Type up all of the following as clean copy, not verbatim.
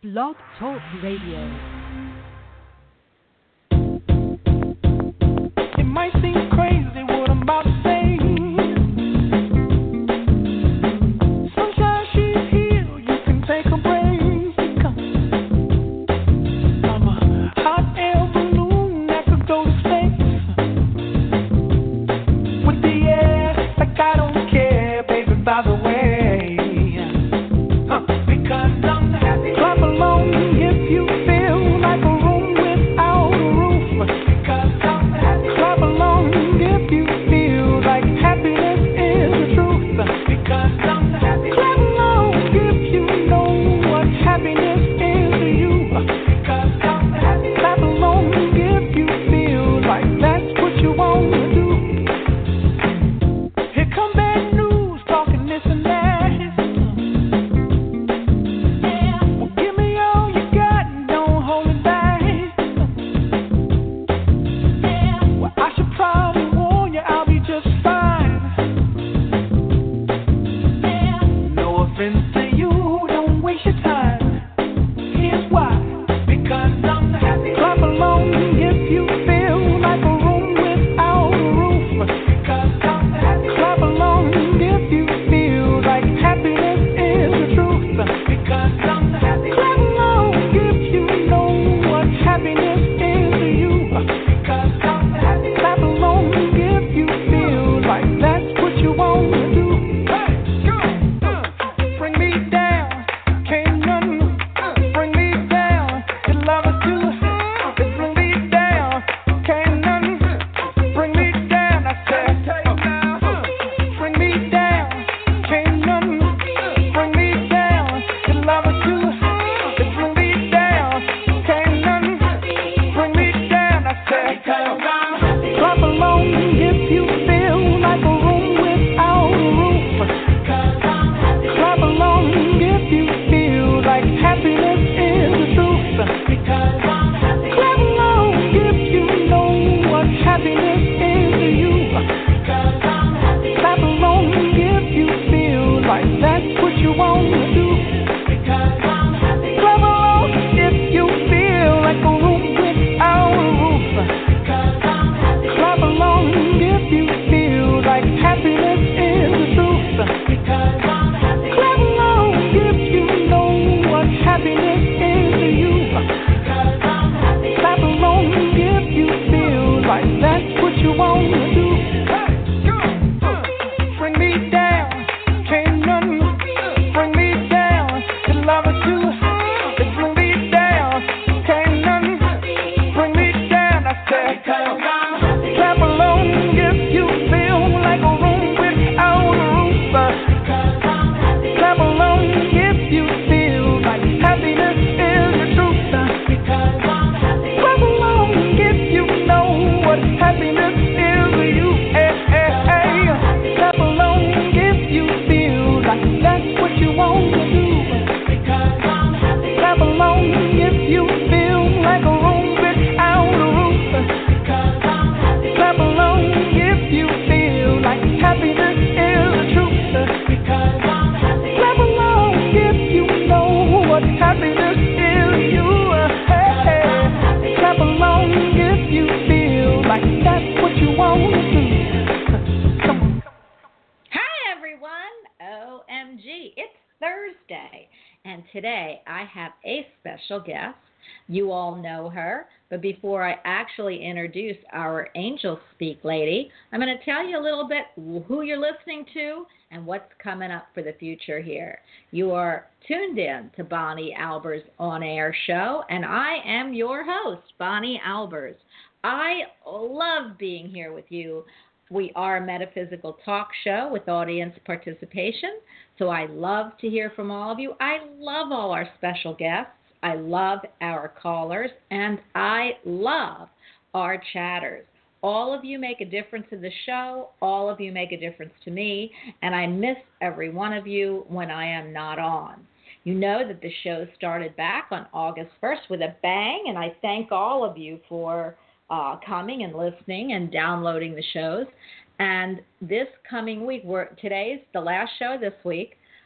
Blog Talk Radio. It might seem crazy what I'm about to say. Sunshine, she's here, you can take a break. I'm a hot air balloon that could go to space. With the air, like I don't care, baby, by the way. Because I'm happy. Clap along if you feel like a room without a roof. Because I'm happy. Clap along if you feel like happiness is the truth. Because I'm happy. Clap along if you know what happiness is to you. Because I'm happy. Clap along if you feel like that's what you want to do. Here come bad news, talking this and that. Well, give me all you got and don't hold it back. Well, I should probably warn you, I'll be just fine. No offense to you, don't waste your time. Here's why. Because I'm happy. Clap along if you feel like a room without a roof. Because I'm happy. Clap along if you feel like happiness is the truth. Because I'm happy. Clap along if you know what happiness is to you. Because I'm happy. Clap along if you feel like that's what you want to do. Hey, go. Bring me down, can't none bring me down. Your love is too hot. Bring me down, can't none bring me down. I said, bring me down, can't none bring me down. Your love is too hot. Bring me down, can't none bring me down. I said, clap along if you feel like a room without a roof. Clap along if you feel like happiness is the truth. Clap along if you know what happiness is to you. Clap along if you feel like that's what you want to do. Clap along if you feel like a room without a roof. Clap along if you feel like happiness is the truth. Clap along if you know what happiness is to you. Clap along if you feel like that's what you want to do. Bring me down, can't none bring me down. Your love is too hot. Bring me down, can't none bring me down. I said, clap along if you feel like a room without a roof. Clap along if you feel like happiness is the truth. Clap along if you know what happiness is to you. Clap along if you feel like that's what you want to do. Clap along if you feel like a room without a roof. Clap along if you feel like happiness is the truth. Clap along if you know what happiness is to you. Clap along if you feel like that's what you want to do. Come on. Hi, everyone. OMG. It's Thursday. And today I have a special guest. You all know her. But before I actually introduce our Angel Speak lady, I'm going to tell you a little bit who you're listening to and what's coming up for the future here. You are tuned in to Bonnie Albers on-air show, and I am your host, Bonnie Albers. I love being here with you. We are a metaphysical talk show with audience participation, so I love to hear from all of you. I love all our special guests. I love our callers, and I love our chatters. All of you make a difference in the show. All of you make a difference to me, and I miss every one of you when I am not on. You know that the show started back on August 1st with a bang, and I thank all of you for coming and listening and downloading the shows. And this coming week, today's the last show this week.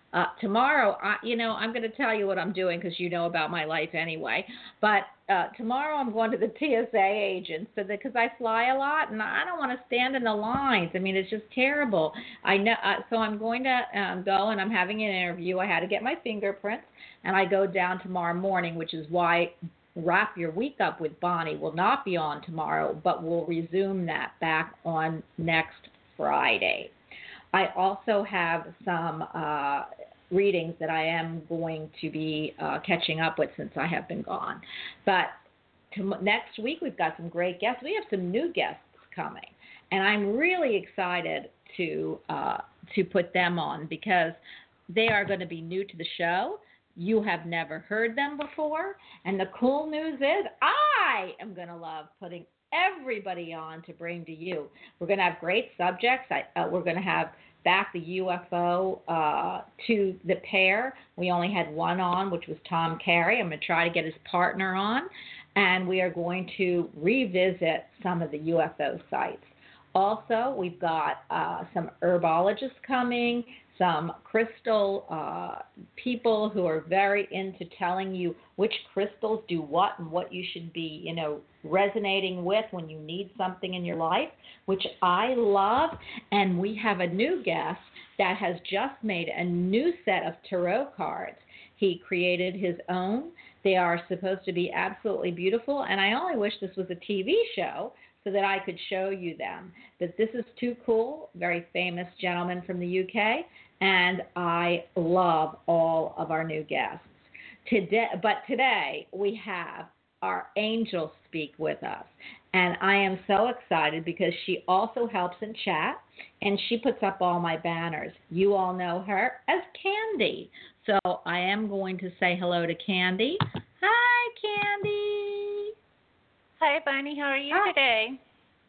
Tomorrow, I'm going to tell you what I'm doing because you know about my life anyway. But tomorrow I'm going to the TSA agents because I fly a lot and I don't want to stand in the lines. I mean, it's just terrible. I know. So I'm going to go and I'm having an interview. I had to get my fingerprints, and I go down tomorrow morning, which is why Wrap Your Week Up with Bonnie will not be on tomorrow, but we'll resume that back on next Friday. I also have some readings that I am going to be catching up with since I have been gone. But next week we've got some great guests. We have some new guests coming, and I'm really excited to put them on because they are going to be new to the show. You have never heard them before, and the cool news is I am going to love putting everybody on to bring to you. We're going to have great subjects. We're going to have back the UFO to the pair. We only had one on, which was Tom Carey. I'm going to try to get his partner on, and we are going to revisit some of the UFO sites. Also, we've got some herbologists coming, some crystal people who are very into telling you which crystals do what and what you should be, resonating with when you need something in your life, which I love. And we have a new guest that has just made a new set of tarot cards. He created his own. They are supposed to be absolutely beautiful, and I only wish this was a TV show so that I could show you them. But this is too cool, very famous gentleman from the UK, and I love all of our new guests. Today we have our angel speak with us, and I am so excited because she also helps in chat, and she puts up all my banners. You all know her as Candy. So I am going to say hello to Candy. Hi, Candy. Hi, Bonnie. How are you today?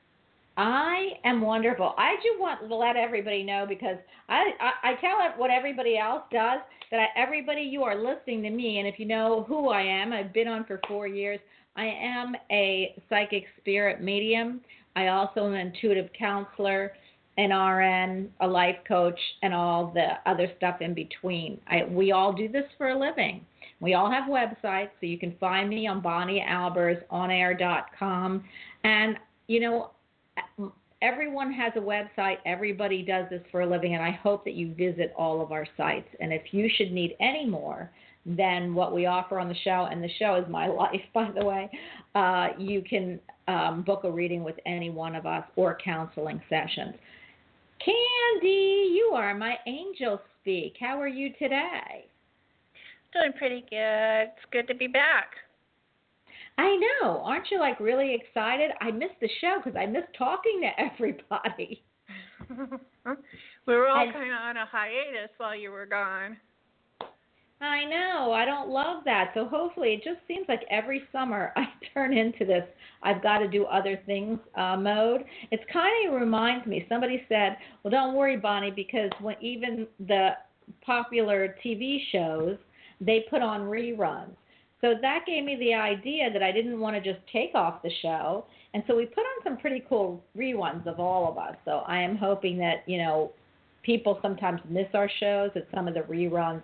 I am wonderful. I do want to let everybody know because I tell what everybody else does, that everybody, you are listening to me, and if you know who I am, I've been on for 4 years. I am a psychic spirit medium. I also am an intuitive counselor, an RN, a life coach, and all the other stuff in between. We all do this for a living. We all have websites, so you can find me on BonnieAlbersOnAir.com. And, everyone has a website. Everybody does this for a living, and I hope that you visit all of our sites. And if you should need any more than what we offer on the show, and the show is my life, by the way, you can book a reading with any one of us or counseling sessions. Candy, you are my angel speak. How are you today? Doing pretty good. It's good to be back. I know. Aren't you really excited? I missed the show because I missed talking to everybody. We were all kind of on a hiatus while you were gone. I know. I don't love that. So hopefully it just seems like every summer I turn into this I've got to do other things mode. It kind of reminds me, somebody said, well, don't worry, Bonnie, because when even the popular TV shows, they put on reruns. So that gave me the idea that I didn't want to just take off the show. And so we put on some pretty cool reruns of all of us. So I am hoping that, people sometimes miss our shows, that some of the reruns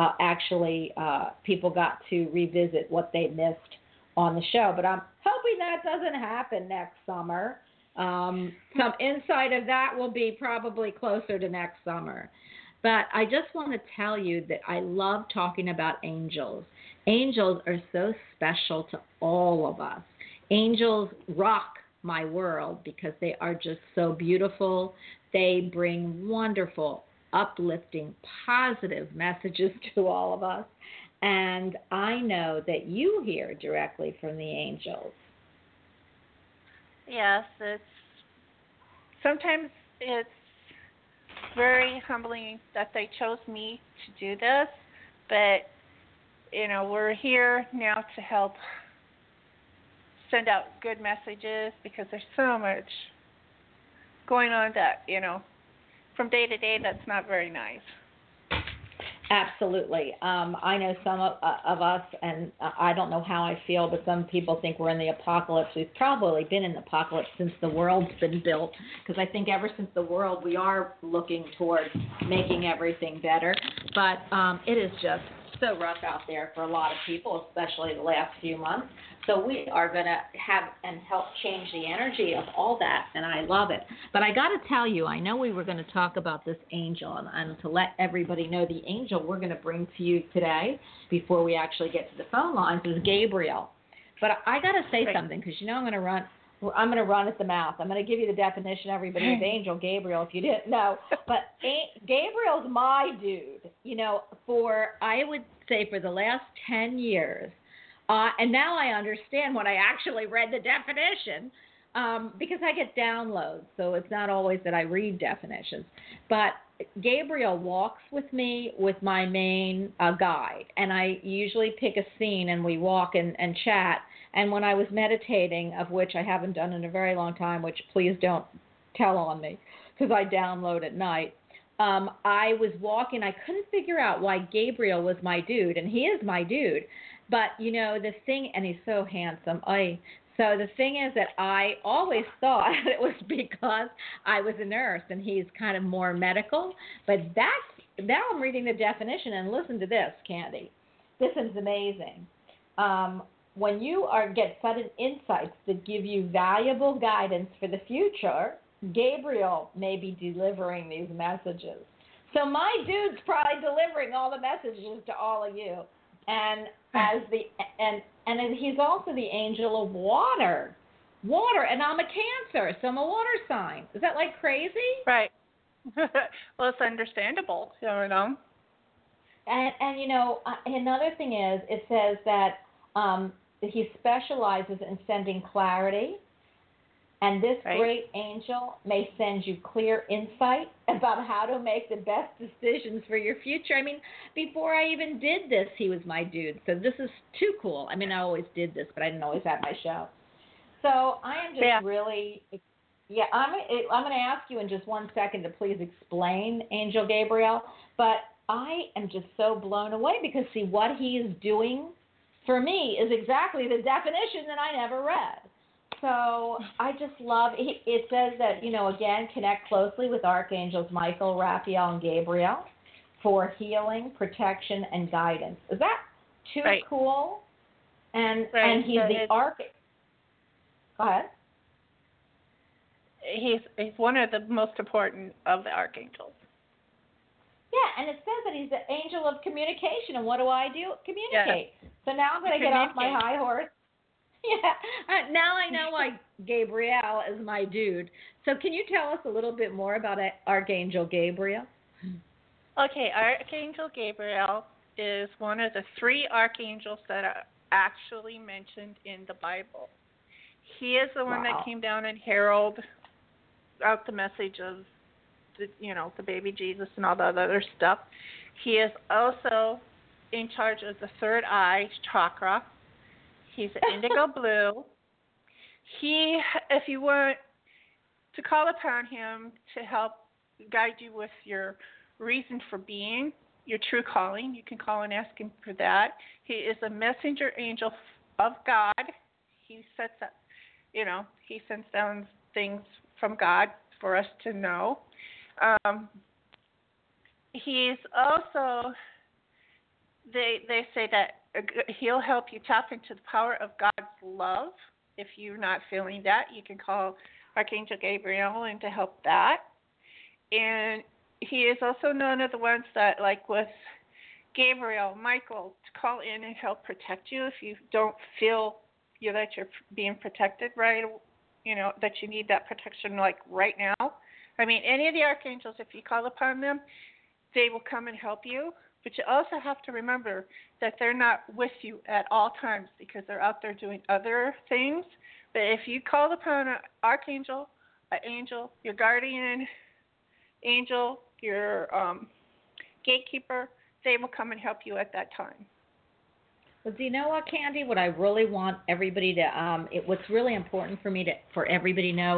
people got to revisit what they missed on the show. But I'm hoping that doesn't happen next summer. Some insight of that will be probably closer to next summer. But I just want to tell you that I love talking about angels. Angels are so special to all of us. Angels rock my world because they are just so beautiful. They bring wonderful, uplifting, positive messages to all of us. And I know that you hear directly from the angels. Yes, sometimes it's very humbling that they chose me to do this, but we're here now to help send out good messages because there's so much going on that, from day to day that's not very nice. Absolutely. I know some of us, and I don't know how I feel, but some people think we're in the apocalypse. We've probably been in the apocalypse since the world's been built, because I think ever since the world, we are looking towards making everything better. But it is just so rough out there for a lot of people, especially the last few months. So we are going to have and help change the energy of all that, and I love it. But I got to tell you, I know we were going to talk about this angel, and to let everybody know, the angel we're going to bring to you today, before we actually get to the phone lines, is Gabriel. But I got to say something, because I'm going to run. I'm going to run at the mouth. I'm going to give you the definition, everybody, of Angel Gabriel, if you didn't know. But Gabriel's my dude. I would say for the last 10 years. And now I understand when I actually read the definition, because I get downloads, so it's not always that I read definitions. But Gabriel walks with me with my main guide, and I usually pick a scene and we walk and chat. And when I was meditating, of which I haven't done in a very long time, which please don't tell on me, because I download at night, I was walking. I couldn't figure out why Gabriel was my dude, and he is my dude. But, the thing, and he's so handsome. So the thing is that I always thought it was because I was a nurse and he's kind of more medical. But now I'm reading the definition, and listen to this, Candy. This is amazing. When you get sudden insights that give you valuable guidance for the future, Gabriel may be delivering these messages. So my dude's probably delivering all the messages to all of you. And he's also the angel of water, and I'm a Cancer, so I'm a water sign. Is that like crazy? Right. Well, it's understandable, And another thing is, it says that he specializes in sending clarity. And this great angel may send you clear insight about how to make the best decisions for your future. I mean, before I even did this, he was my dude. So this is too cool. I mean, I always did this, but I didn't always have my show. So I am just really, I'm going to ask you in just 1 second to please explain Angel Gabriel. But I am just so blown away because, see, what he is doing for me is exactly the definition that I never read. So I just love it. It says that, again, connect closely with Archangels Michael, Raphael, and Gabriel for healing, protection, and guidance. Is that too cool? And he's the Archangel. Go ahead. He's one of the most important of the archangels. Yeah, and it says that he's the angel of communication. And what do? Communicate. Yes. So now I'm going to get off my high horse. Yeah, now I know why Gabriel is my dude. So can you tell us a little bit more about Archangel Gabriel? Okay, Archangel Gabriel is one of the 3 archangels that are actually mentioned in the Bible. He is the one that came down and heralded out the message of the baby Jesus and all that other stuff. He is also in charge of the 3rd eye chakra. He's indigo blue. If you want to call upon him to help guide you with your reason for being, your true calling, you can call and ask him for that. He is a messenger angel of God. He sets up, he sends down things from God for us to know. He's also, they say that he'll help you tap into the power of God's love. If you're not feeling that, you can call Archangel Gabriel in to help that. And he is also known as the ones that, like with Gabriel, Michael, to call in and help protect you if you don't feel that you're being protected right, that you need that protection like right now. I mean, any of the archangels, if you call upon them, they will come and help you. But you also have to remember that they're not with you at all times because they're out there doing other things. But if you call upon an archangel, an angel, your guardian angel, your gatekeeper, they will come and help you at that time. Well, do you know what, Candy? What I really want everybody to, what's really important for me for everybody to know,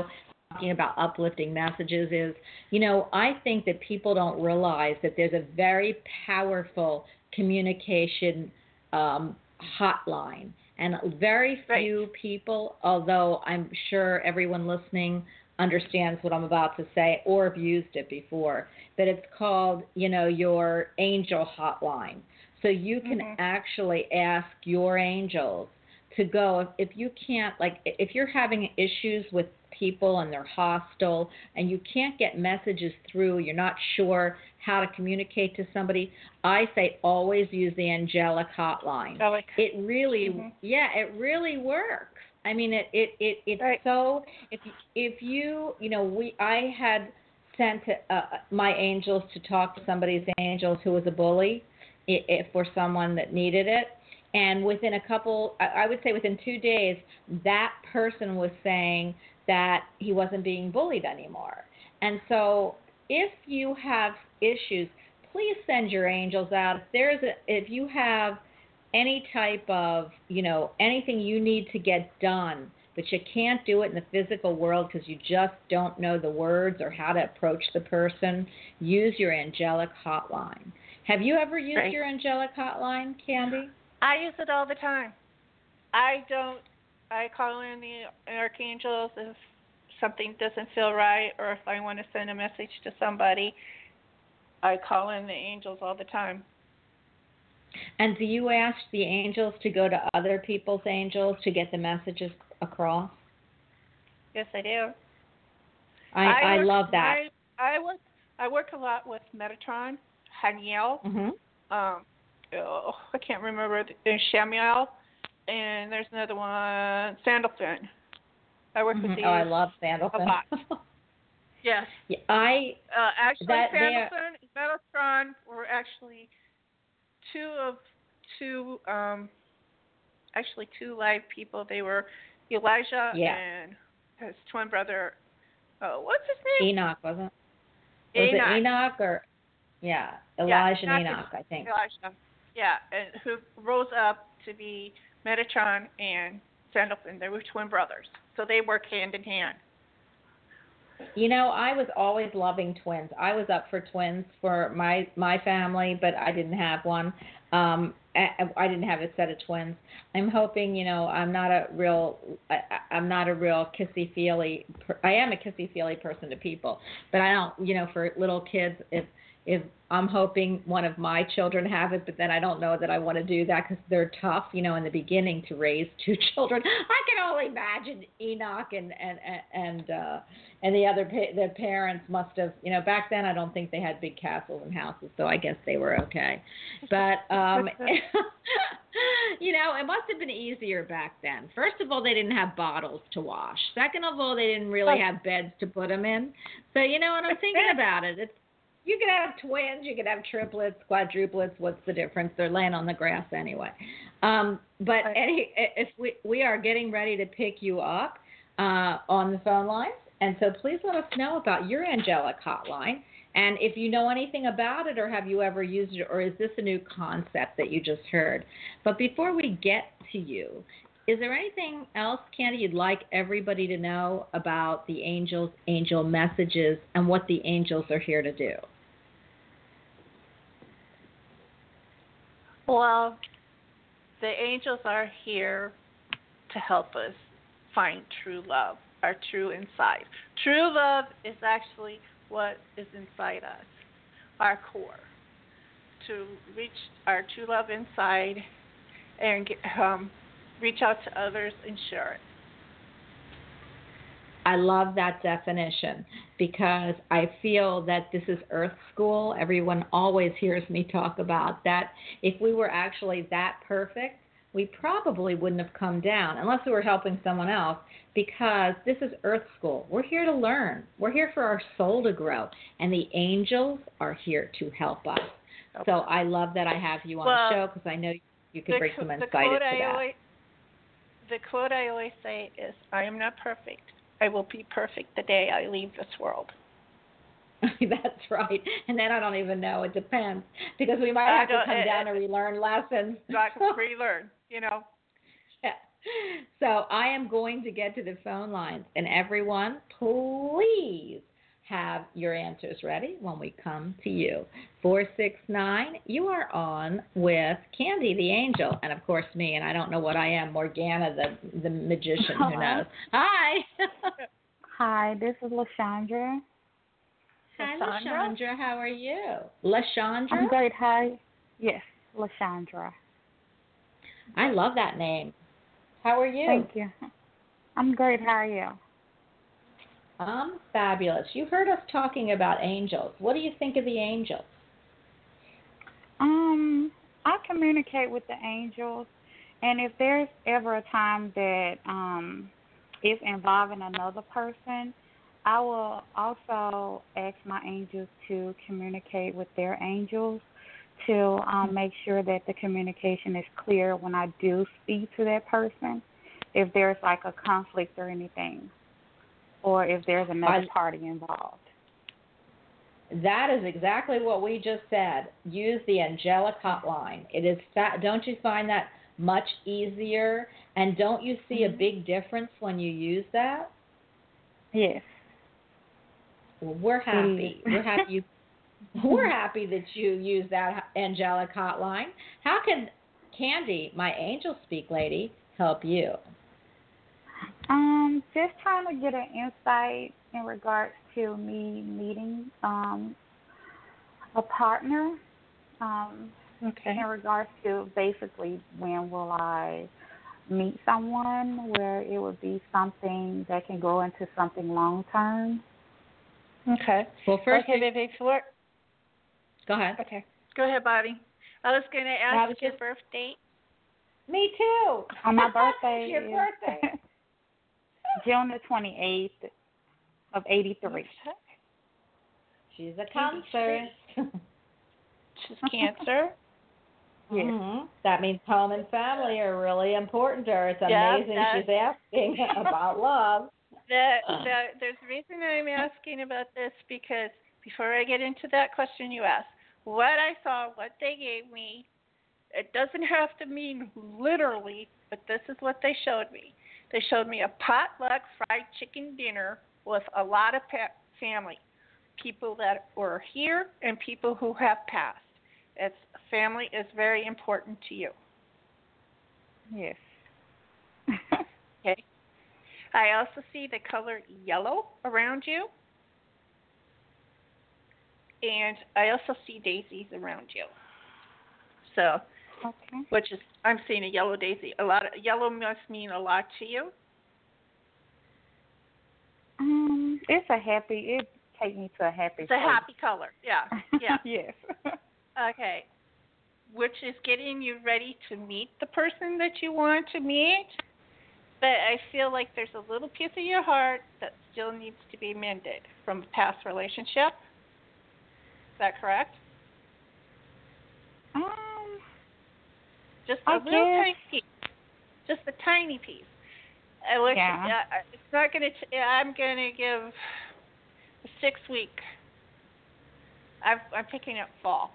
talking about uplifting messages is, I think that people don't realize that there's a very powerful communication hotline. And very few people, although I'm sure everyone listening understands what I'm about to say or have used it before, but it's called, your angel hotline. So you can actually ask your angels to go, if you can't, like, if you're having issues with people and they're hostile and you can't get messages through, you're not sure how to communicate to somebody, I say always use the angelic hotline. It really, it really works. I mean, it's so, if you, I had sent my angels to talk to somebody's angels who was a bully for someone that needed it. And within I would say within 2 days, that person was saying that he wasn't being bullied anymore. And so if you have issues, please send your angels out. If you have any type of, anything you need to get done, but you can't do it in the physical world because you just don't know the words or how to approach the person, use your angelic hotline. Have you ever used your angelic hotline, Candy? I use it all the time. I call in the archangels if something doesn't feel right or if I want to send a message to somebody. I call in the angels all the time. And do you ask the angels to go to other people's angels to get the messages across? Yes, I do. I love that. I work a lot with Metatron, Haniel. I can't remember, Shamiel, and there's another one, Sandalphon. I work with these. Oh, I love Sandalphon. A lot. Yes. Yeah, actually, Sandalphon and Metatron were actually two live people. They were Elijah and his twin brother. What's his name? Enoch, wasn't it? Was it Enoch or? Yeah, Elijah and Enoch, I think. Elijah. Yeah, and who rose up to be Metatron and Sandalphon. They were twin brothers, so they work hand in hand. I was always loving twins. I was up for twins for my family, but I didn't have one. I didn't have a set of twins. I'm hoping, I'm not a real kissy-feely. I am a kissy-feely person to people, but I don't, for little kids, if I'm hoping one of my children have it, but then I don't know that I want to do that because they're tough, in the beginning to raise two children. I can only imagine Enoch and the parents must have, back then I don't think they had big castles and houses, so I guess they were okay. But it must have been easier back then. First of all, they didn't have bottles to wash. Second of all, they didn't really have beds to put them in. So when I'm thinking about it, you could have twins, you could have triplets, quadruplets. What's the difference? They're laying on the grass anyway. But if we are getting ready to pick you up on the phone lines, and so please let us know about your angelic hotline. And if you know anything about it, or have you ever used it, or is this a new concept that you just heard? But before we get to you, is there anything else, Candy, you'd like everybody to know about the angels, angel messages, and what the angels are here to do? Well, the angels are here to help us find true love, our true inside. True love is actually what is inside us, our core. To reach our true love inside and reach out to others and share it. I love that definition because I feel that this is Earth School. Everyone always hears me talk about that. If we were actually that perfect, we probably wouldn't have come down unless we were helping someone else, because this is Earth School. We're here to learn. We're here for our soul to grow, and the angels are here to help us. Okay. So I love that I have you on the show because I know you can bring some insight into that. The quote I always say is, I am not perfect. I will be perfect the day I leave this world. That's right. And then I don't even know. It depends. Because we might have to come down and relearn lessons. Relearn, Yeah. So I am going to get to the phone lines. And everyone, please have your answers ready when we come to you. 469, you are on with Candy the Angel, and of course me, and I don't know what I am, Morgana the magician, who knows. Hi. Hi, this is LaShondra. Hi, LaShondra. How are you? LaShondra? I'm great. Hi. Yes, LaShondra. I love that name. How are you? Thank you. I'm great. How are you? I'm fabulous. You heard us talking about angels. What do you think of the angels? I communicate with the angels, and if there's ever a time that is involving another person, I will also ask my angels to communicate with their angels to make sure that the communication is clear when I do speak to that person, if there's like a conflict or anything, or if there's another party involved. That is exactly what we just said. Use the angelic hotline. It is don't you find that much easier? And don't you see a big difference when you use that? Yes. Well, we're happy. We're happy. We're happy that you use that angelic hotline. How can Candy, my angel speak lady, help you? Just trying to get an insight in regards to me meeting a partner. Okay. In regards to basically when will I meet someone where it would be something that can go into something long term. Okay. Well, first, okay, baby, go ahead. Okay, go ahead, Bobby. I was going to ask your birth date. Me too. My birthday your is birthday. June the 28th of 83. She's a Cancer. She's Cancer. Yes. Mm-hmm. That means home and family are really important to her. It's amazing she's asking about love. There's a reason I'm asking about this, because before I get into that question you asked, what I saw, what they gave me, it doesn't have to mean literally, but this is what they showed me. They showed me a potluck fried chicken dinner with a lot of family, people that were here and people who have passed. Family is very important to you. Yes. Okay. I also see the color yellow around you. And I also see daisies around you. So, okay. I'm seeing a yellow daisy. Yellow must mean a lot to you. It takes me to a happy It's place. a happy color. Yeah. Yeah. Yes. Okay. Which is getting you ready to meet the person that you want to meet. But I feel like there's a little piece of your heart that still needs to be mended from a past relationship. Is that correct? Just a little tiny piece. Just a tiny piece. It's not going to. I'm going to give a 6 week. I'm picking up fall.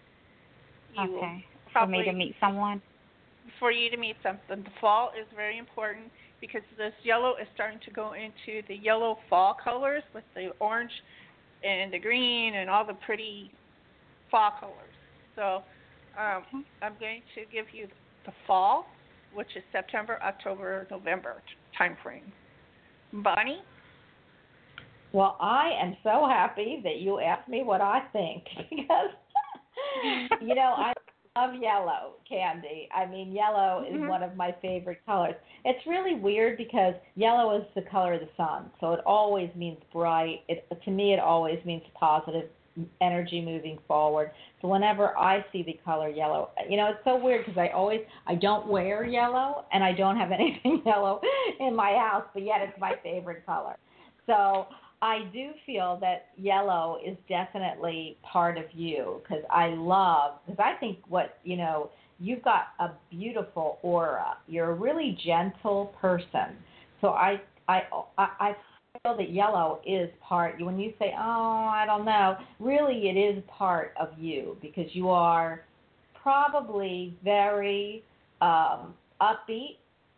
For me to meet someone. For you to meet something, the fall is very important because this yellow is starting to go into the yellow fall colors with the orange and the green and all the pretty fall colors. So I'm going to give you the fall, which is September, October, November time frame. Bonnie? Well, I am so happy that you asked me what I think because, I love yellow, Candy. I mean, yellow is one of my favorite colors. It's really weird because yellow is the color of the sun, so it always means bright. To me, it always means positive energy moving forward. So whenever I see the color yellow, it's so weird because I don't wear yellow and I don't have anything yellow in my house, but yet it's my favorite color. So I do feel that yellow is definitely part of you because I think you've got a beautiful aura. You're a really gentle person. So I feel that yellow is part. When you say, oh, I don't know, really it is part of you because you are probably very upbeat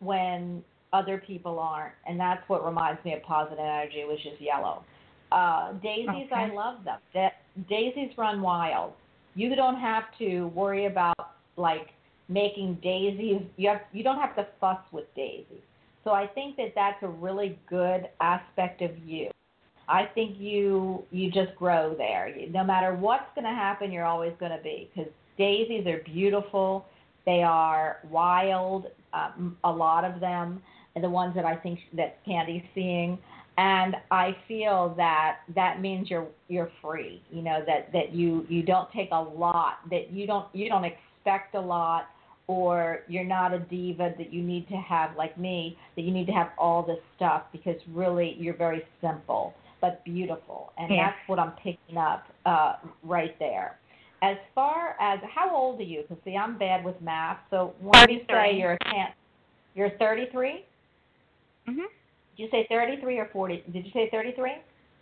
when other people aren't, and that's what reminds me of positive energy, which is yellow. Daisies, Okay. I love them. Daisies run wild. You don't have to worry about like making daisies. You don't have to fuss with daisies. So I think that that's a really good aspect of you. I think you just grow there. No matter what's going to happen, you're always going to be, because daisies are beautiful. They are wild, a lot of them, and the ones that I think that Candy's seeing. And I feel that that means you're free. You know, that you don't take a lot, that you don't expect a lot, or you're not a diva that you need to have, like me, that you need to have all this stuff, because really you're very simple but beautiful, and Yeah. that's what I'm picking up right there. As far as, how old are you? Because see, I'm bad with math. So when you say 33. you're 33. Mhm. Did you say 33 or 40? Did you say 33?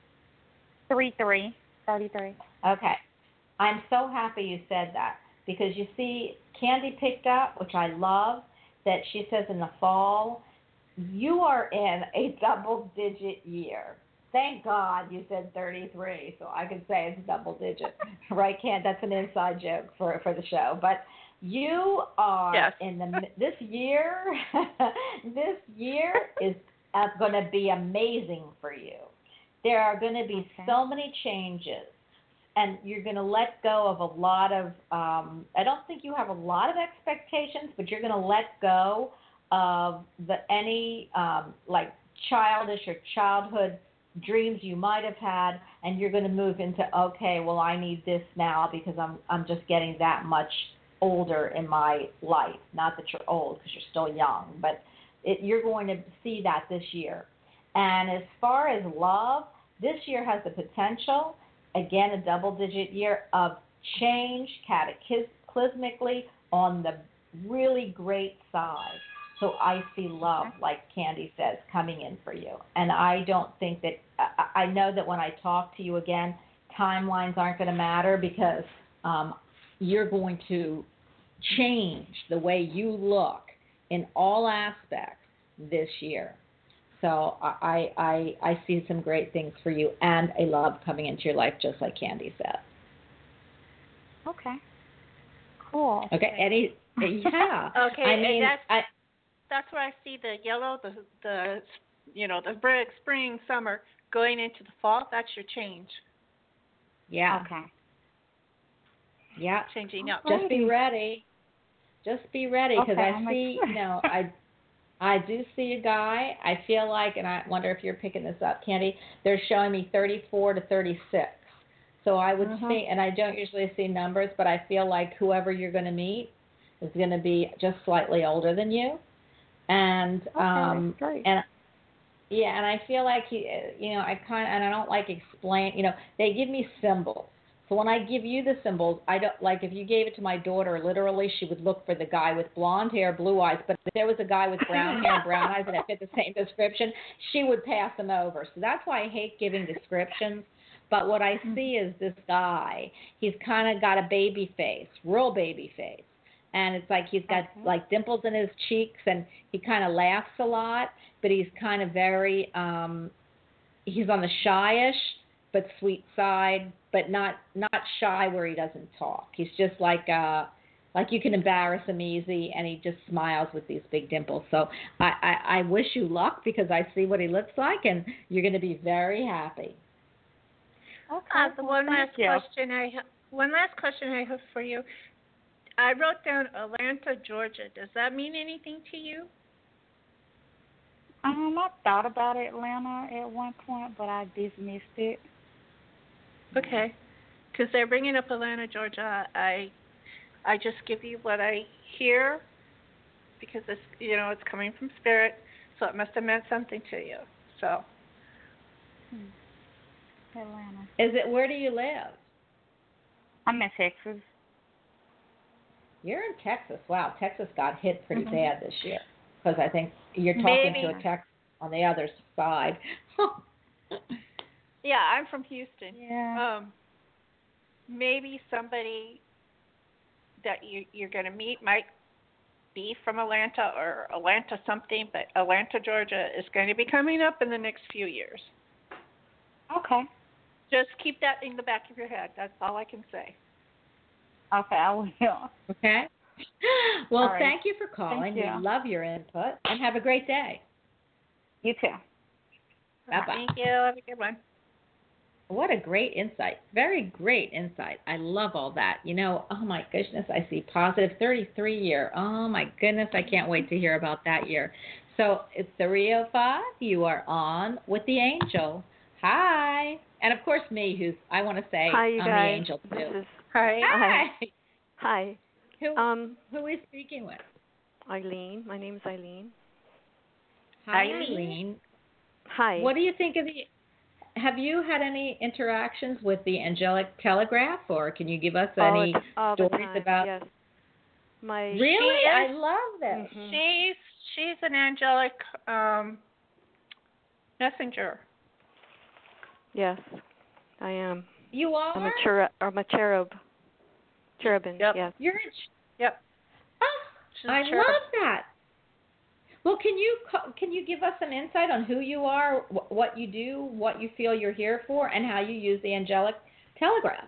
33. Okay. I'm so happy you said that, because you see, Candy picked up, which I love, that she says in the fall, you are in a double-digit year. Thank God you said 33, so I can say it's double-digit. Right, Candy? That's an inside joke for the show. But you are Yes. this year, this year is going to be amazing for you. There are going to be Okay. so many changes, and you're going to let go of a lot of, I don't think you have a lot of expectations, but you're going to let go of any like childish or childhood dreams you might have had, and you're going to move into, okay, well, I need this now because I'm just getting that much older in my life. Not that you're old, because you're still young, but you're going to see that this year. And as far as love, this year has the potential, again, a double-digit year of change cataclysmically on the really great side. So I see love, like Candy says, coming in for you. And I don't think that, I know that when I talk to you again, timelines aren't going to matter, because you're going to change the way you look in all aspects this year. So I see some great things for you, and a love coming into your life, just like Candy said. Okay. Cool. Okay, Eddie. Yeah. Okay, I and mean, that's where I see the yellow, the the spring, summer going into the fall. That's your change, yeah. Okay. Yeah. changing up. Just be ready. Just be ready, because Okay, I I'll see, make I do see a guy. I feel like, and I wonder if you're picking this up, Candy. They're showing me 34 to 36. So I would see, and I don't usually see numbers, but I feel like whoever you're going to meet is going to be just slightly older than you, and that's great. and yeah, and I feel like and I don't like explain. They give me symbols. So when I give you the symbols, I don't like, if you gave it to my daughter, literally she would look for the guy with blonde hair, blue eyes. But if there was a guy with brown hair and brown eyes and it fit the same description, she would pass him over. So that's why I hate giving descriptions. But what I see is this guy. He's kind of got a baby face, real baby face. And it's like he's got like dimples in his cheeks, and he kind of laughs a lot, but he's kind of very, he's on the shyish but sweet side, but not shy where he doesn't talk. He's just like you can embarrass him easy, and he just smiles with these big dimples. So I wish you luck, because I see what he looks like, and you're going to be very happy. Okay. The well, one thank last you. question I have for you. I wrote down Atlanta, Georgia. Does that mean anything to you? I thought about Atlanta at one point, but I dismissed it. Okay, because they're bringing up Atlanta, Georgia. I just give you what I hear, because it's coming from spirit, so it must have meant something to you. So Atlanta. Is it, where do you live? I'm in Texas. You're in Texas. Wow, Texas got hit pretty bad this year, because I think you're talking to a Texas on the other side. Yeah, I'm from Houston. Yeah. Maybe somebody that you're going to meet might be from Atlanta or Atlanta something, but Atlanta, Georgia is going to be coming up in the next few years. Okay. Just keep that in the back of your head. That's all I can say. Okay, I will. Okay. Well, All right. thank you for calling. Thank you. We love your input, and have a great day. You too. Bye-bye. Thank you. Have a good one. What a great insight. Very great insight. I love all that. You know, oh my goodness, I see positive 33 year. Oh my goodness, I can't wait to hear about that year. So it's 3:05. You are on with the angel. Hi. And of course me, who's, I want to say, Hi, you I'm guys. the angel too. This is Hi. Hi. hi. Who are we speaking with? Eileen. My name's Eileen. Hi, Eileen. Eileen. Hi. What do you think of have you had any interactions with the angelic telegraph, or can you give us any all the stories time, about? Yes. My Really? She I is- love this. Mhm. She's an angelic messenger. Yes, I am. You are? I'm a cherub. Cherubin. Yep. Yes. You're a Yep. oh, She's I a cherub. love that. Well, can you give us some insight on who you are, what you do, what you feel you're here for, and how you use the angelic telegraph?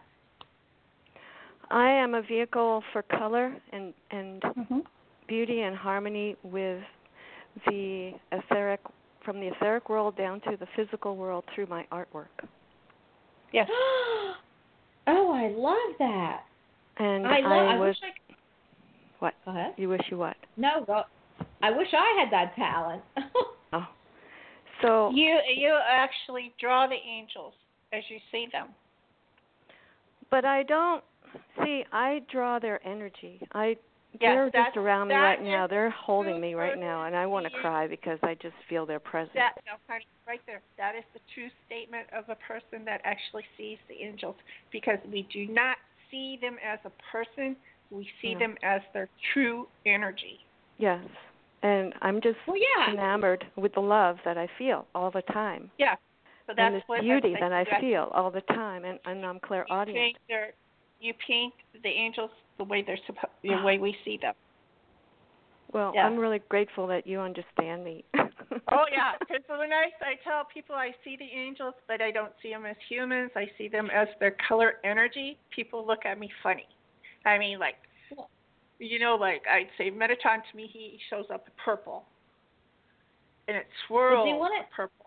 I am a vehicle for color and Mm-hmm. beauty and harmony with the etheric, from the etheric world down to the physical world through my artwork. Yes. Oh, I love that. And I was wish I could. what? Go ahead. You wish you what? No, go. I wish I had that talent. Oh. So You actually draw the angels as you see them. but I don't see. I draw their energy. Yes, They're that's- just around me that right now. is They're holding me right super now, and I want to serious. cry because I just feel their presence. No, honey, right there. That is the true statement of a person that actually sees the angels, because we do not see them as a person. We see No. them as their true energy. Yes, and I'm just Well, yeah. enamored with the love that I feel all the time, Yeah. So that's and this what beauty I'm that I saying. feel all the time, and I'm clairaudient. You paint the angels the way the way we see them. Well, Yeah. I'm really grateful that you understand me. Oh yeah, because when I tell people I see the angels, but I don't see them as humans. I see them as their color energy. People look at me funny. I mean, like, like I'd say Metatron to me, he shows up purple, and it swirls purple.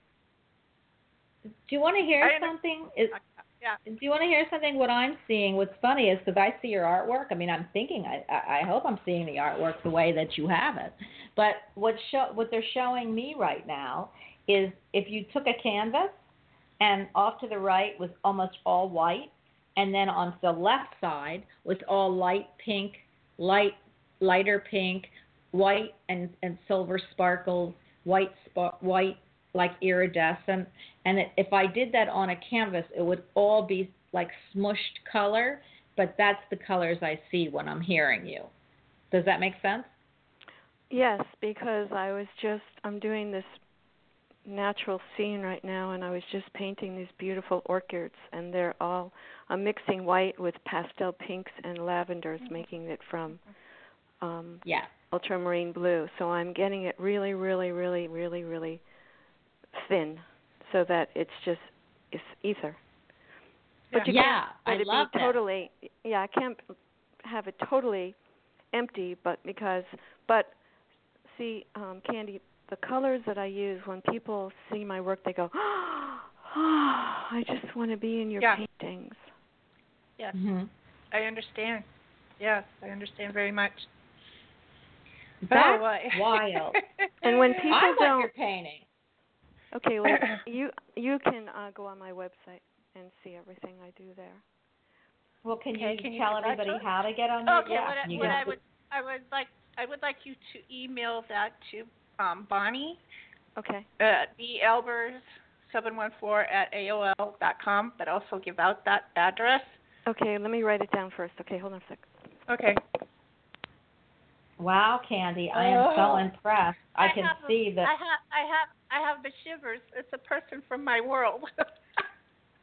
Do you want to hear I something? Yeah. Do you want to hear something? What I'm seeing, what's funny is because I see your artwork. I mean, I'm thinking, I hope I'm seeing the artwork the way that you have it. But what they're showing me right now is if you took a canvas and off to the right was almost all white, and then on the left side was all light pink, lighter pink, white and silver sparkles, white like iridescent. And if I did that on a canvas, it would all be like smushed color, but that's the colors I see when I'm hearing you. Does that make sense? Yes, because I'm doing this natural scene right now, and I was just painting these beautiful orchids, and I'm mixing white with pastel pinks and lavenders, making it from ultramarine blue. So I'm getting it really, really, really, really, really thin, so that it's ether. But you can't let it be totally. Yeah, I can't have it totally empty, but see, Candy, the colors that I use, when people see my work, they go, "Oh, I just want to be in your paintings." Yes, Mm-hmm. I understand. Yes, I understand very much. That's boy. wild. And when people I don't, like your painting. okay, well, you can go on my website and see everything I do there. Well, can Okay, you tell everybody how to get on Okay, your I would like you to email that to Bonnie. Okay. BElbers714@AOL.com, but also give out that address. Okay, let me write it down first. Okay, hold on a second. Okay. Wow, Candy, I am so impressed. I can see that. I have the shivers. It's a person from my world.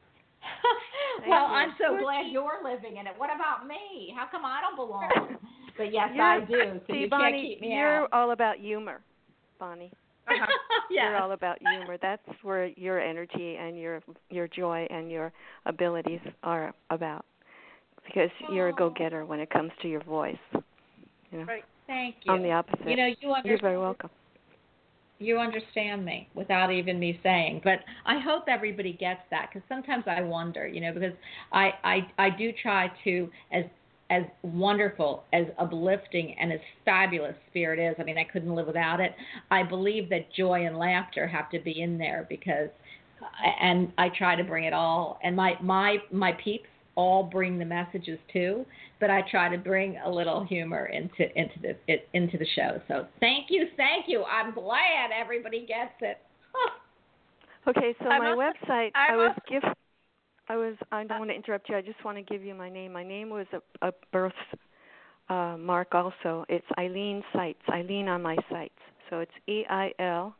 Well, I'm so glad you're living in it. What about me? How come I don't belong? But yes, I do. So you Bonnie, can't keep me you're out. all about humor, Bonnie. Uh-huh. Yes. You're all about humor. That's where your energy and your joy and your abilities are about. Because you're a go-getter when it comes to your voice. You know. Right. Thank you. I'm the opposite. You know, you're very welcome. You understand me without even me saying, but I hope everybody gets that, because sometimes I wonder, you know, because I do try to, as wonderful, as uplifting, and as fabulous Spirit is. I mean, I couldn't live without it. I believe that joy and laughter have to be in there, because, and I try to bring it all. And my peeps all bring the messages too, but I try to bring a little humor into the show. So thank you. I'm glad everybody gets it. Okay, so my website, I don't want to interrupt you. I just want to give you my name. My name was a birth mark also. It's Eileen Sites. Eileen on my sites. So it's EILEEN.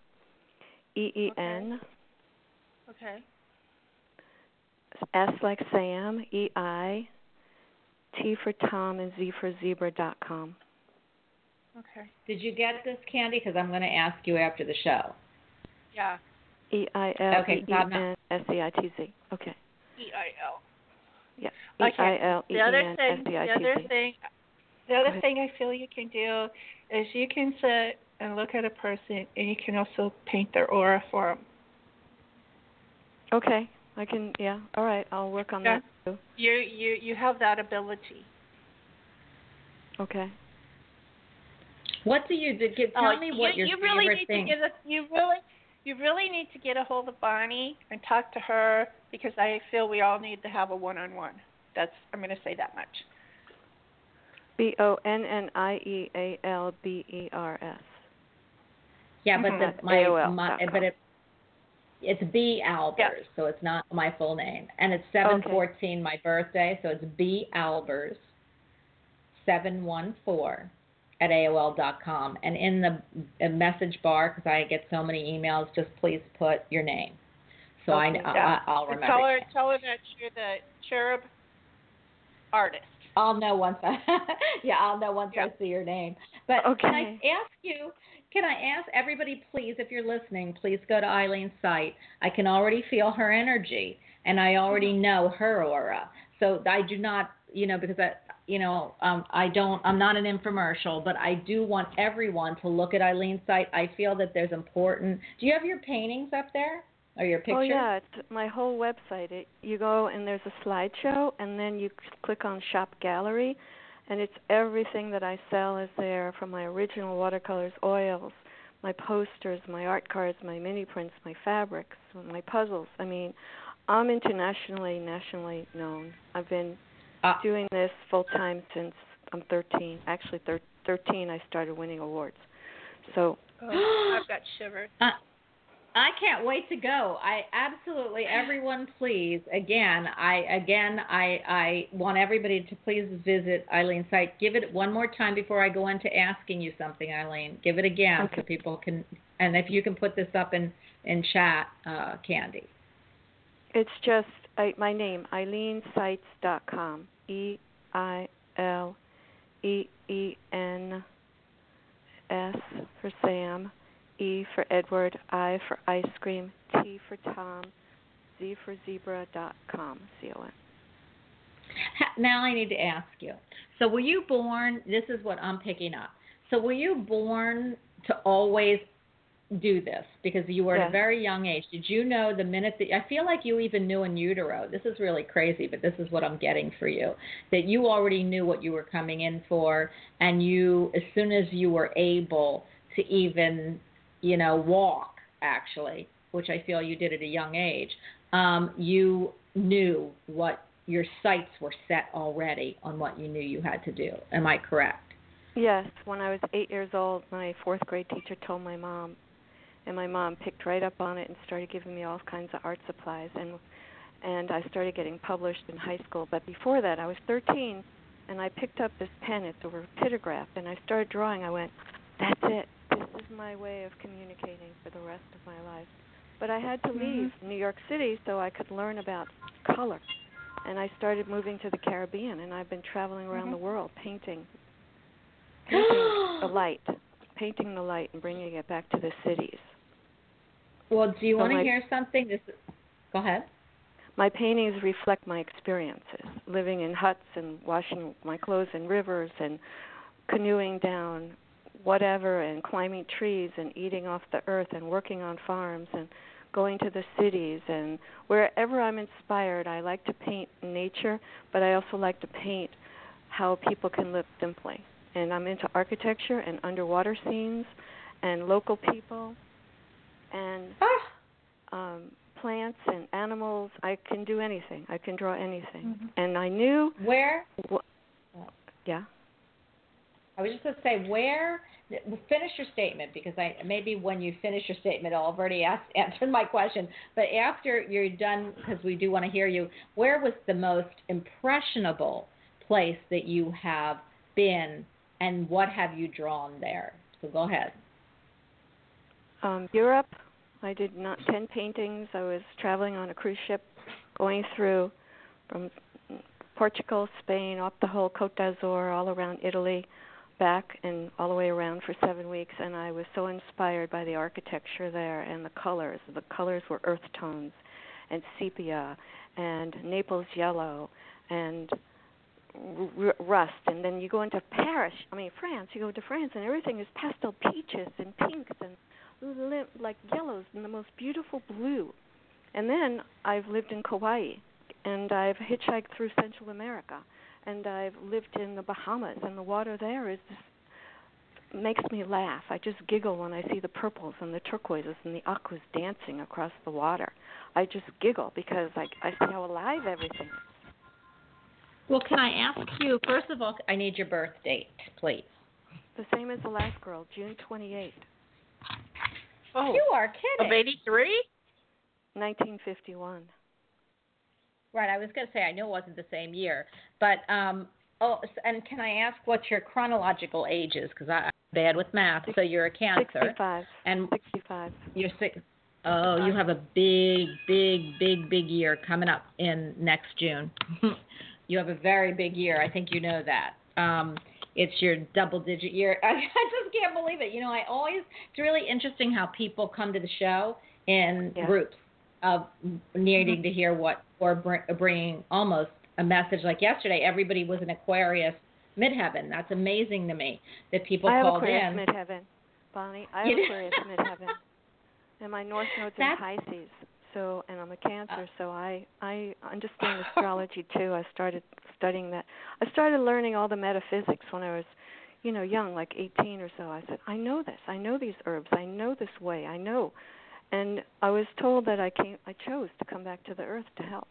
Okay. S like Sam, EI, T for Tom, and Z for Zebra.com. Okay. Did you get this, Candy? Because I'm going to ask you after the show. Yeah. EILEENSEITZ. Okay. EIL. Yeah. Okay. EILEENSEITZ. The other thing I feel you can do is you can sit and look at a person, and you can also paint their aura for them. Okay. I can, yeah. All right. I'll work on that too. You have that ability. Okay. What do you do? Tell me what your favorite thing. You really need to get a hold of Bonnie and talk to her, because I feel we all need to have a one-on-one. I'm going to say that much. BONNIEALBERS. Yeah, but it's B Albers, yeah. So it's not my full name, and it's 7/14 my birthday, so it's B Albers 714 at AOL.com, and in the message bar, because I get so many emails, just please put your name, so I'll remember. Tell her that you're the cherub artist. I'll know once I see your name. But Can I ask everybody, please, if you're listening, please go to Eileen's site. I can already feel her energy, and I already know her aura. So I do not, because I'm not an infomercial, but I do want everyone to look at Eileen's site. I feel that there's important. Do you have your paintings up there? Or your pictures? Oh, yeah, it's my whole website. You go and there's a slideshow, and then you click on Shop Gallery, and it's everything that I sell is there, from my original watercolors, oils, my posters, my art cards, my mini prints, my fabrics, my puzzles. I mean, I'm nationally known. I've been doing this full-time since I'm 13. Actually, 13 I started winning awards. So I've got shivers. I can't wait to go. Everyone, please. Again, I want everybody to please visit Eileen's site. Give it one more time before I go into asking you something, Eileen. Give it again so people can, and if you can put this up in chat, Candy. It's just my name, EileenSites.com. EILEENS for Sam. E for Edward, I for ice cream, T for Tom, Z for Zebra.com, C-O-M. Now I need to ask you. So were you born, this is what I'm picking up. So were you born to always do this? Because you were at a very young age. Did you know the minute that, I feel like you even knew in utero, this is really crazy, but this is what I'm getting for you, that you already knew what you were coming in for, and you, as soon as you were able to even walk, actually, which I feel you did at a young age, you knew what your sights were set already on what you knew you had to do. Am I correct? Yes. When I was 8 years old, my fourth grade teacher told my mom, and my mom picked right up on it and started giving me all kinds of art supplies, and I started getting published in high school. But before that, I was 13, and I picked up this pen. It's a rapidograph, and I started drawing. I went, that's it. This is my way of communicating for the rest of my life. But I had to leave New York City so I could learn about color. And I started moving to the Caribbean, and I've been traveling around the world painting painting the light and bringing it back to the cities. Well, do you want to hear something? Go ahead. My paintings reflect my experiences, living in huts and washing my clothes in rivers and canoeing down whatever and climbing trees and eating off the earth and working on farms and going to the cities. And wherever I'm inspired, I like to paint nature, but I also like to paint how people can live simply. And I'm into architecture and underwater scenes and local people and plants and animals. I can do anything. I can draw anything. Mm-hmm. And I knew... Where? Yeah? I was just going to say, finish your statement, because maybe when you finish your statement, I'll have already answered my question. But after you're done, because we do want to hear you, where was the most impressionable place that you have been, and what have you drawn there? So go ahead. Europe. I did 10 paintings. I was traveling on a cruise ship, going through from Portugal, Spain, up the whole Côte d'Azur, all around Italy, back and all the way around for 7 weeks. And I was so inspired by the architecture there and the colors. The colors were earth tones and sepia and Naples yellow and rust. And then you go into France. You go to France and everything is pastel peaches and pinks and like yellows and the most beautiful blue. And then I've lived in Kauai, and I've hitchhiked through Central America, and I've lived in the Bahamas, and the water there makes me laugh. I just giggle when I see the purples and the turquoises and the aquas dancing across the water. I just giggle because I see how alive everything is. Well, can I ask you, first of all, I need your birth date, please. The same as the last girl, June 28th. Oh, you are kidding. Of 83? 1951. Right, I was going to say, I know it wasn't the same year. But, and can I ask what your chronological age is? Because I'm bad with math, so you're a Cancer. 65. And 65. You're you have a big year coming up in next June. You have a very big year. I think you know that. It's your double-digit year. I just can't believe it. It's really interesting how people come to the show in groups of needing to hear what, or bringing almost a message. Like yesterday, everybody was in Aquarius midheaven. That's amazing to me that people called in. I have Aquarius midheaven, Bonnie. I have Aquarius midheaven. And my North Node's in Pisces. So, and I'm a Cancer, so I understand astrology too. I started studying that. I started learning all the metaphysics when I was, young, like 18 or so. I said, I know this. I know these herbs. I know this way. I know. And I was told that I chose to come back to the earth to help.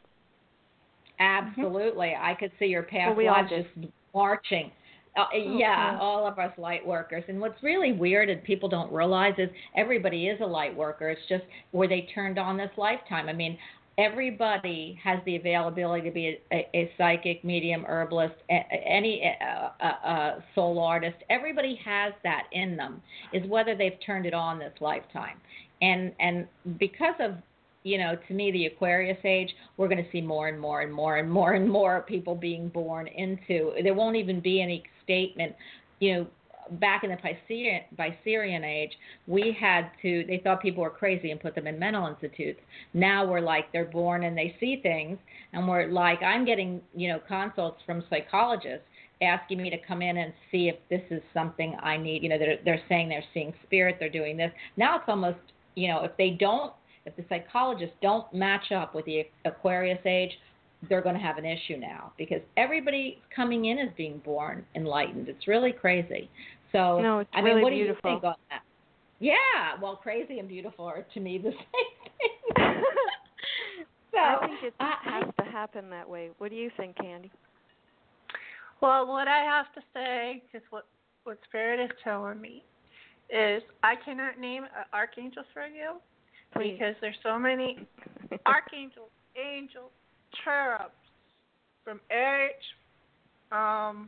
Absolutely. I could see your past lives just marching. All of us light workers. And what's really weird and people don't realize is everybody is a light worker. It's just where they turned on this lifetime. I mean, everybody has the availability to be a psychic, medium, herbalist, any soul artist. Everybody has that in them. Is whether they've turned it on this lifetime. And because of, to me, the Aquarius age, we're going to see more and more and more and more and more people being born into. There won't even be any statement. Back in the Piscean age, they thought people were crazy and put them in mental institutes. Now we're like, they're born and they see things, and we're like, I'm getting, consults from psychologists asking me to come in and see if this is something I need. They're saying they're seeing spirit, they're doing this. Now it's almost, if the psychologists don't match up with the Aquarius age, they're going to have an issue now, because everybody coming in is being born enlightened. It's really crazy. So, no, it's really what beautiful. Do you think on that? Yeah, well, crazy and beautiful are to me the same thing. So, I think it has to happen that way. What do you think, Candy? Well, what I have to say is what Spirit is telling me is I cannot name archangels for you. Please. Because there's so many archangels, angels, cherubs from each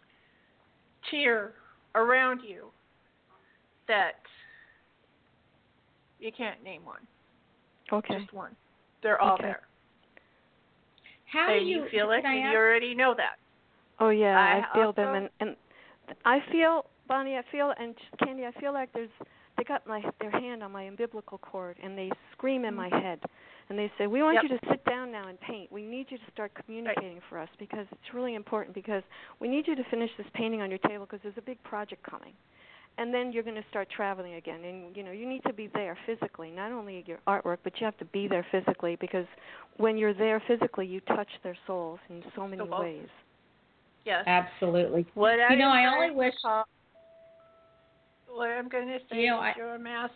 tier around you that you can't name one. Okay. Just one. They're all there. How do you feel it? And you already know that. Oh yeah, I feel them, and I feel Bonnie, I feel, and Candy, I feel like they got their hand on my umbilical cord, and they scream in my head, and they say, "We want you to sit down now and paint. We need you to start communicating for us because it's really important. Because we need you to finish this painting on your table because there's a big project coming, and then you're going to start traveling again. And you need to be there physically, not only your artwork, but you have to be there physically because when you're there physically, you touch their souls in so many ways." Yes, absolutely. I only wish. What I'm going to say is you're a master.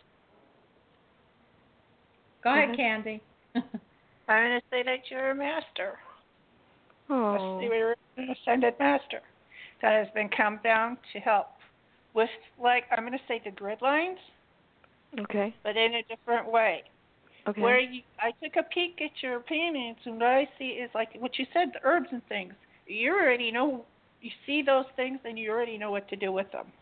Go ahead, Candy. I'm going to say that you're a master. Oh. You're an ascended master that has been come down to help with, like, I'm going to say the grid lines. Okay. But in a different way. Okay. I took a peek at your paintings, and what I see is like what you said, the herbs and things. You already know. You see those things, and you already know what to do with them.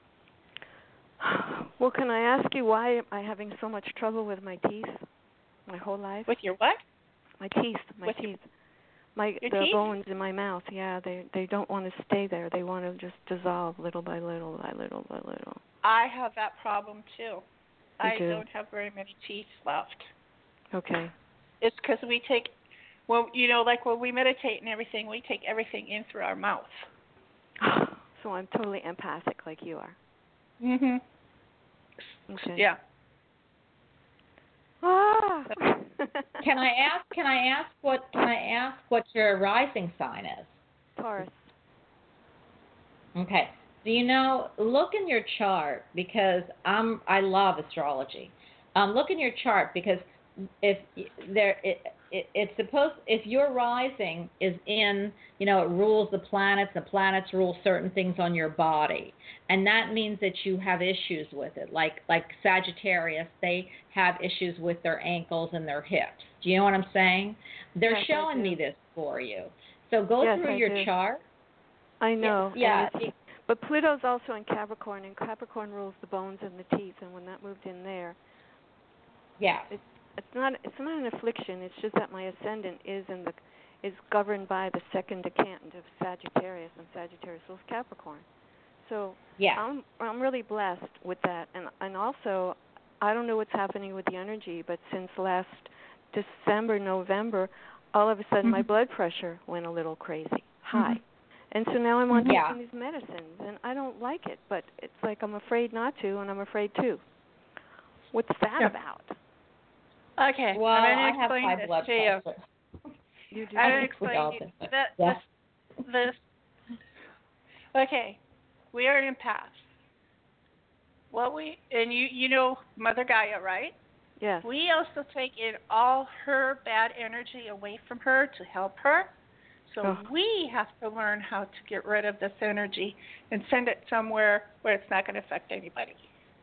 Well, can I ask you why am I having so much trouble with my teeth my whole life? With your what? My teeth. My teeth. The bones in my mouth. Yeah, they don't want to stay there. They want to just dissolve little by little by little by little. I have that problem too. I do. don't have very many teeth left. Okay. It's because we take, well, like when we meditate and everything, we take everything in through our mouth. So I'm totally empathic like you are. Mhm. Okay. Yeah. Ah. Can I ask what your rising sign is? Taurus. Okay. Do look in your chart because I love astrology. Look in your chart because if your rising is in, it rules the planets rule certain things on your body, and that means that you have issues with it. Like Sagittarius, they have issues with their ankles and their hips. Do you know what I'm saying? They're showing me this for you. So go through your chart. I know. Yeah. But Pluto's also in Capricorn, and Capricorn rules the bones and the teeth. And when that moved in there, it's not an affliction. It's just that my ascendant is governed by the second decantant of Sagittarius, and Sagittarius rules Capricorn. So I'm really blessed with that, and also I don't know what's happening with the energy, but since last December, November, all of a sudden my blood pressure went a little crazy, high. And so now I'm on taking these medicines, and I don't like it, but it's like I'm afraid not to, and I'm afraid to. What's that about? Okay. Well, I have high blood pressure. You do. I'm going to explain this. Okay. We are empaths. You know Mother Gaia, right? Yes. We also take in all her bad energy away from her to help her. So we have to learn how to get rid of this energy and send it somewhere where it's not going to affect anybody.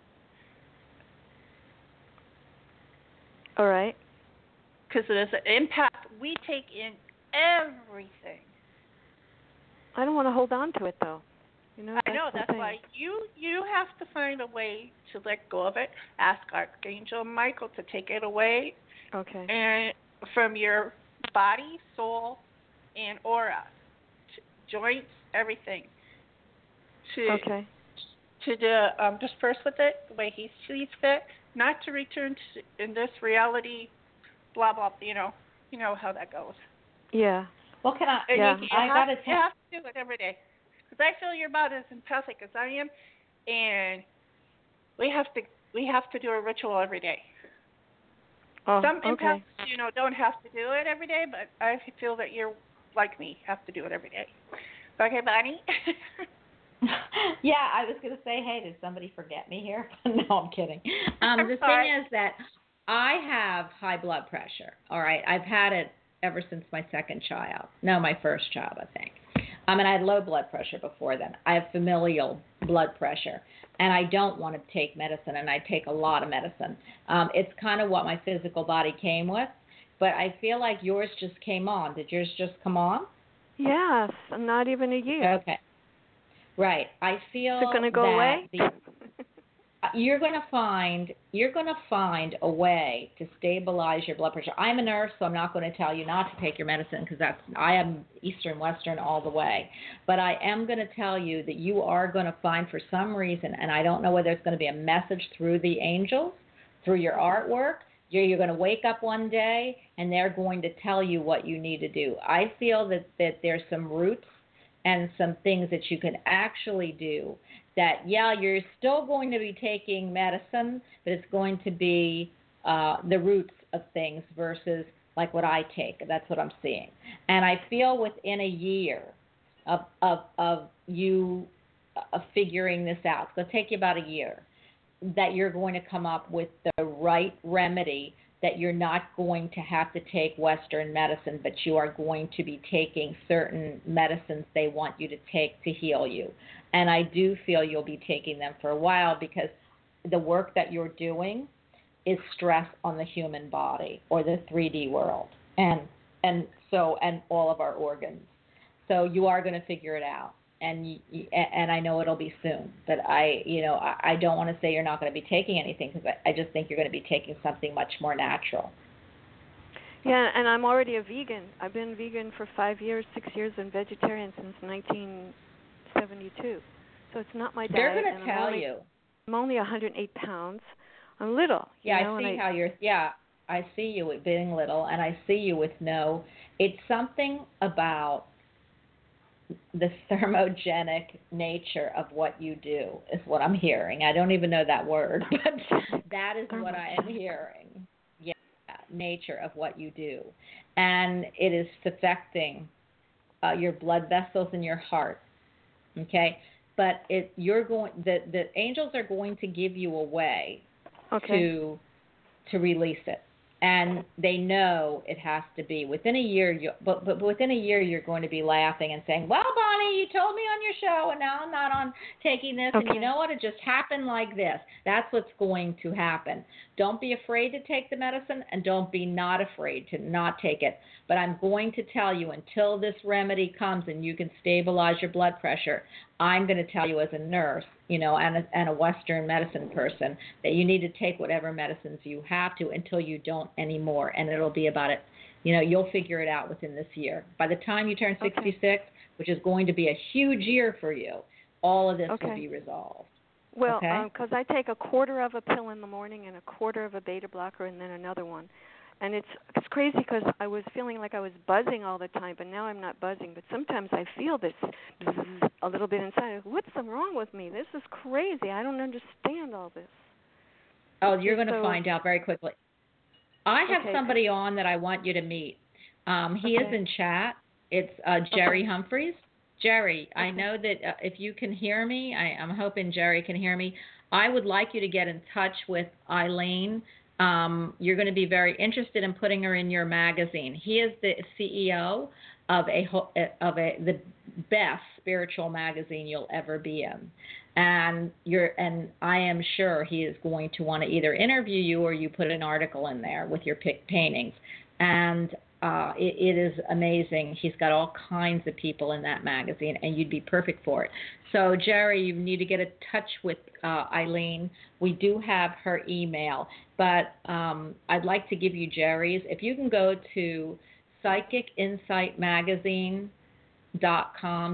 All right. Because as an empath, we take in everything. I don't want to hold on to it, though. I know. That's why you have to find a way to let go of it. Ask Archangel Michael to take it away. Okay. And from your body, soul, and aura, joints, everything. To disperse with it the way he sees fit, not to return to in this reality. Blah blah. You know how that goes. Yeah. Well, can I? You have to do it every day. Because I feel you're about as empathic as I am, and we have to do a ritual every day. Some empaths, don't have to do it every day, but I feel that you're like me, have to do it every day. Okay, Bonnie? Yeah, I was going to say, hey, did somebody forget me here? No, I'm kidding. The thing is that I have high blood pressure, all right? I've had it ever since my my first child, I think. And I had low blood pressure before then. I have familial blood pressure, and I don't want to take medicine, and I take a lot of medicine. It's kind of what my physical body came with, but I feel like yours just came on. Did yours just come on? Yes, not even a year. Okay. Right. I feel Is it going to go away? you're going to find a way to stabilize your blood pressure. I'm a nurse, so I'm not going to tell you not to take your medicine because I am Eastern Western all the way. But I am going to tell you that you are going to find, for some reason, and I don't know whether it's going to be a message through the angels, through your artwork. You're going to wake up one day and they're going to tell you what you need to do. I feel that there's some roots and some things that you can actually do that, yeah, you're still going to be taking medicine, but it's going to be the roots of things versus like what I take. That's what I'm seeing. And I feel within a year of you figuring this out, it's going to take you about a year, that you're going to come up with the right remedy, that you're not going to have to take Western medicine, but you are going to be taking certain medicines they want you to take to heal you. And I do feel you'll be taking them for a while because the work that you're doing is stress on the human body or the 3D world and all of our organs. So you are going to figure it out. And I know it'll be soon, but I don't want to say you're not going to be taking anything because I just think you're going to be taking something much more natural. Yeah, and I'm already a vegan. I've been vegan for 5 years, 6 years, and vegetarian since 1972. So it's not my diet. They're going to tell you. I'm only 108 pounds. I'm little. Yeah, I see how you're. Yeah, I see you being little, and I see you with no. It's something about the thermogenic nature of what you do is what I'm hearing. I don't even know that word, but that is what I am hearing. Yeah, nature of what you do. And it is affecting your blood vessels in your heart. Okay? But the angels are going to give you a way to release it. And they know it has to be within a year. But within a year, you're going to be laughing and saying, "Well, Bonnie, you told me on your show, and now I'm not on taking this. Okay. And you know what? It just happened like this." That's what's going to happen. Don't be afraid to take the medicine, and don't be not afraid to not take it. But I'm going to tell you, until this remedy comes and you can stabilize your blood pressure, I'm going to tell you as a nurse, and a Western medicine person, that you need to take whatever medicines you have to until you don't anymore. And it'll be about it. You'll figure it out within this year. By the time you turn 66, which is going to be a huge year for you, all of this will be resolved. Well, because I take a quarter of a pill in the morning and a quarter of a beta blocker and then another one. And it's crazy because I was feeling like I was buzzing all the time, but now I'm not buzzing. But sometimes I feel this bzz a little bit inside. What's wrong with me? This is crazy. I don't understand all this. Oh, you're going to find out very quickly. I have somebody on that I want you to meet. He is in chat. It's Jerry Humphreys. Jerry, I know that if you can hear me, I'm hoping Jerry can hear me. I would like you to get in touch with Eileen. You're going to be very interested in putting her in your magazine. He is the CEO of the best spiritual magazine you'll ever be in, and I am sure he is going to want to either interview you or you put an article in there with your paintings, and it is amazing. He's got all kinds of people in that magazine, and you'd be perfect for it. So, Jerry, you need to get in touch with Eileen. We do have her email, but I'd like to give you Jerry's. If you can go to psychicinsightmagazine.com,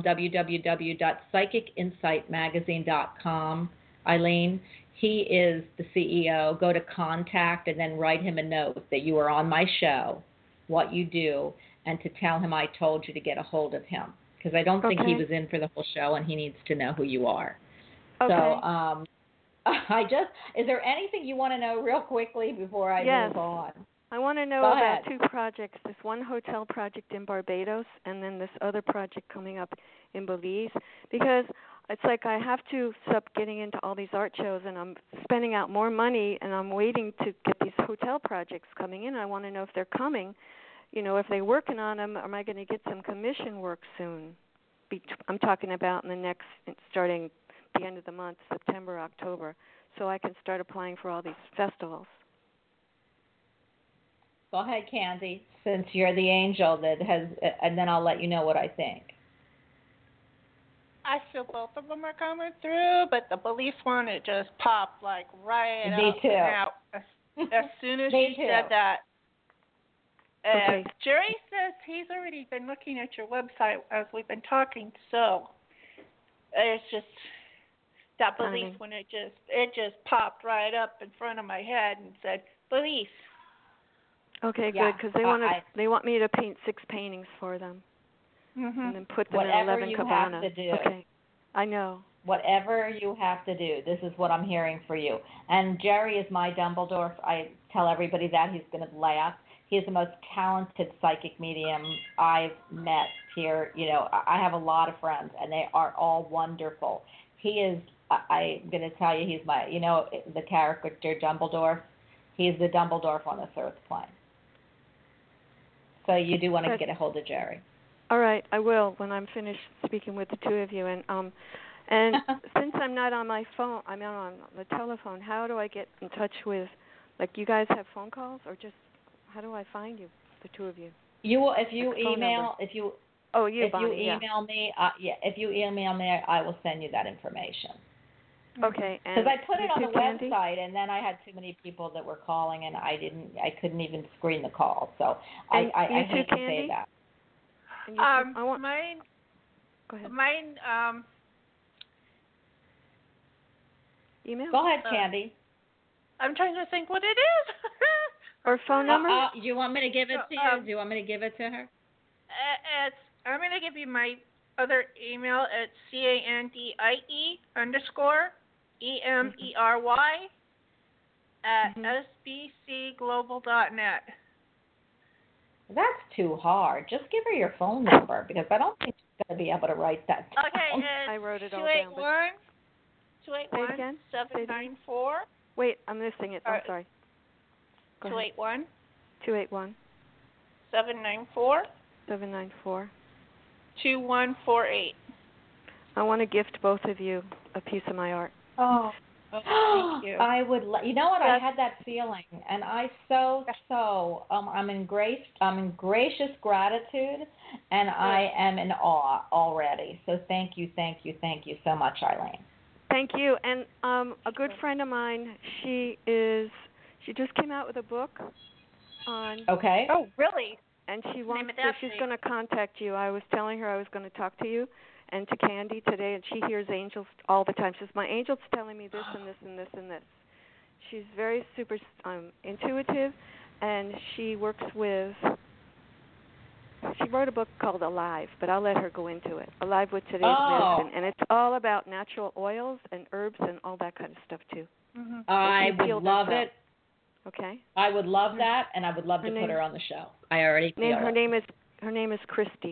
www.psychicinsightmagazine.com, Eileen. He is the CEO. Go to contact and then write him a note that you are on my show, what you do, and to tell him I told you to get a hold of him. Because I don't think he was in for the whole show, and he needs to know who you are. Okay. So, is there anything you want to know real quickly before I move on? I want to know about two projects, this one hotel project in Barbados and then this other project coming up in Belize, because it's like I have to stop getting into all these art shows, and I'm spending out more money, and I'm waiting to get these hotel projects coming in. I want to know if they're coming. If they're working on them, am I going to get some commission work soon? I'm talking about starting the end of the month, September, October, so I can start applying for all these festivals. Go ahead, Candy, since you're the angel that has, and then I'll let you know what I think. I feel both of them are coming through, but the belief one, it just popped like right Me up too. and out as soon as Me she too. said that. And Okay. Jerry says he's already been looking at your website as we've been talking, so it's just that belief Timing. when it just popped right up in front of my head and said belief. Okay, Yeah, good, because they want me to paint 6 paintings for them, and then put them in Whatever 11 you cabanas. have to do. Okay, I know. Whatever you have to do, this is what I'm hearing for you. And Jerry is my Dumbledore. I tell everybody that. He's going to laugh. He is the most talented psychic medium I've met here. You know, I have a lot of friends, and they are all wonderful. He is, I'm going to tell you, he's my, you know, the character Dumbledore. He's the Dumbledore on this earth plane. So you do want to get a hold of Jerry. All right, I will when I'm finished speaking with the two of you. And since I'm not on my phone, I'm not on the telephone. How do I get in touch with? Like, you guys have phone calls, or just how do I find you, the two of you? You will if you like email if you oh you if Bonnie, you email me if you email me I will send you that information. Okay, and because I put it on the Candy? website, and then I had too many people that were calling, and I couldn't even screen the call. So I hate to say that. And Mine. Go ahead. Mine. Email. Go ahead, Candy. I'm trying to think what it is. Or phone number? Do you want me to give it to you? Do you want me to give it to her? I'm going to give you my other email. It's CANDIE_EMERY at sbcglobal.net. That's too hard. Just give her your phone number, because I don't think she's going to be able to write that down. Okay, I wrote it all down. 281-794. Wait, I'm missing it. I'm sorry. 281. 281. 794. 794. 2148. I want to gift both of you a piece of my art. Oh, thank you. I would. You know what? I had that feeling, and I'm in gracious gratitude, and I am in awe already. So thank you so much, Eileen. Thank you. And a good friend of mine, she just came out with a book on. Okay. Oh, really? And she's going to contact you. I was telling her I was going to talk to you and to Candy today, and she hears angels all the time. She says, my angel's telling me this and this and this and this. She's very super intuitive, and she works with. She wrote a book called Alive, but I'll let her go into it. Alive with Today's Medicine, and it's all about natural oils and herbs and all that kind of stuff too. Mm-hmm. I would love it. Okay. I would love that, and I would love to put her on the show. I already feel it. Her name is Christy.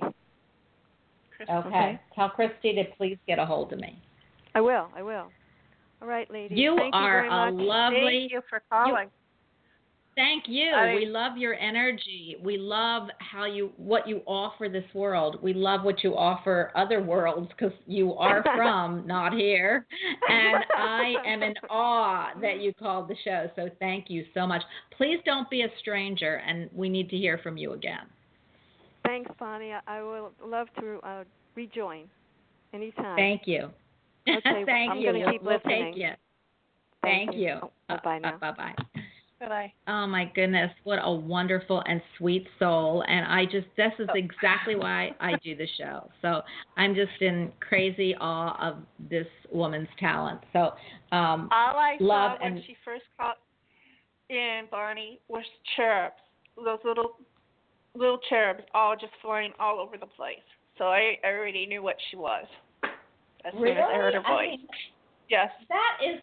Okay. Tell Christy to please get a hold of me. I will. All right, ladies. Thank are you very a much. lovely. Thank you for calling. Thank you. We love your energy. We love what you offer this world. We love what you offer other worlds, because you are from, not here. And I am in awe that you called the show. So thank you so much. Please don't be a stranger, and we need to hear from you again. Thanks, Bonnie. I will love to rejoin anytime. Thank you. Okay, Thank I'm you. going to keep listening. Take you. Thank you. Bye now. Bye-bye. Bye-bye. Oh, my goodness. What a wonderful and sweet soul. And this is exactly why I do the show. So I'm just in crazy awe of this woman's talent. So all I love saw when she first called in, Bonnie, was cherubs. Those little cherubs all just flying all over the place. So I already knew what she was as soon as I heard her voice. Yes. That is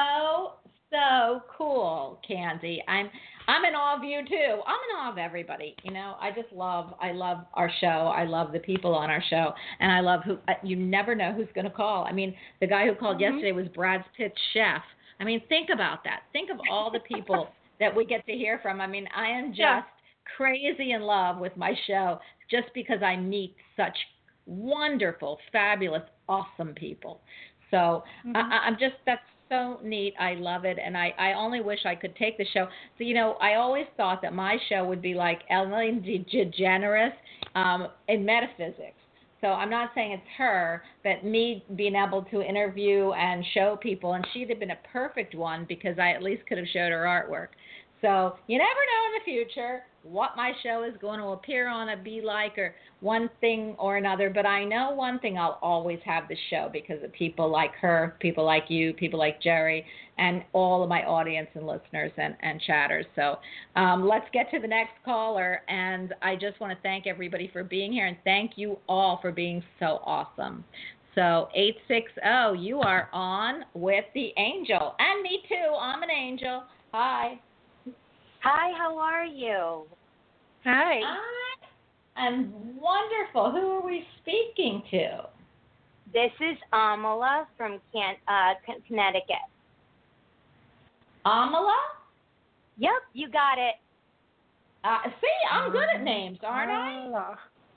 so cool, Candy. I'm in awe of you too. I'm in awe of everybody. You know, I love our show. I love the people on our show, and I love you never know who's going to call. I mean, the guy who called yesterday was Brad Pitt's chef. I mean, think about that. Think of all the people that we get to hear from. I mean, I am just crazy in love with my show just because I meet such wonderful, fabulous, awesome people. So that's so neat. I love it. And I only wish I could take the show. So, you know, I always thought that my show would be like Ellen DeGeneres in metaphysics. So I'm not saying it's her, but me being able to interview and show people, and she'd have been a perfect one because I at least could have showed her artwork. So you never know in the future what my show is going to appear on, be like, or one thing or another. But I know one thing, I'll always have the show because of people like her, people like you, people like Jerry, and all of my audience and listeners and chatters. So let's get to the next caller. And I just want to thank everybody for being here, and thank you all for being so awesome. So 860, you are on with the angel. And me too, I'm an angel. Hi. Hi, how are you? Hi. I'm wonderful. Who are we speaking to? This is Amala from Connecticut. Amala? Yep, you got it. See, I'm good at names, aren't I?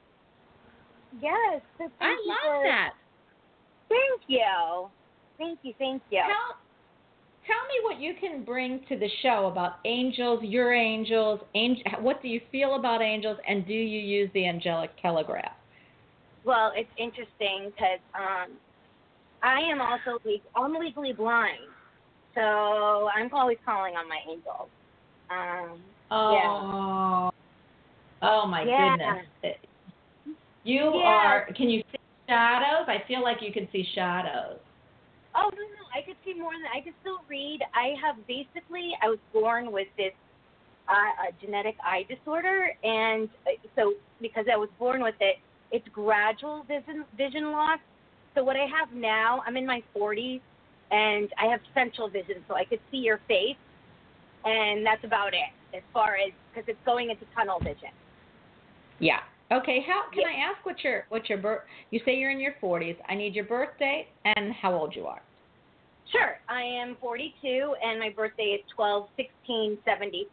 Yes. I love that. Thank you. Thank you. Tell me what you can bring to the show about angels, your angels. What do you feel about angels, and do you use the angelic telegraph? Well, it's interesting because I am also I'm legally blind, so I'm always calling on my angels. Yeah. Oh my goodness. You are. Can you see shadows? I feel like you can see shadows. Oh, no, I could see more than I could still read. I was born with this genetic eye disorder, and so because I was born with it, it's gradual vision loss. So what I have now, I'm in my 40s, and I have central vision, so I could see your face, and that's about it as far as, because it's going into tunnel vision. Yeah. Okay, how can I ask what your birth? You say you're in your 40s. I need your birth date and how old you are. Sure. I am 42, and my birthday is 12/16/73.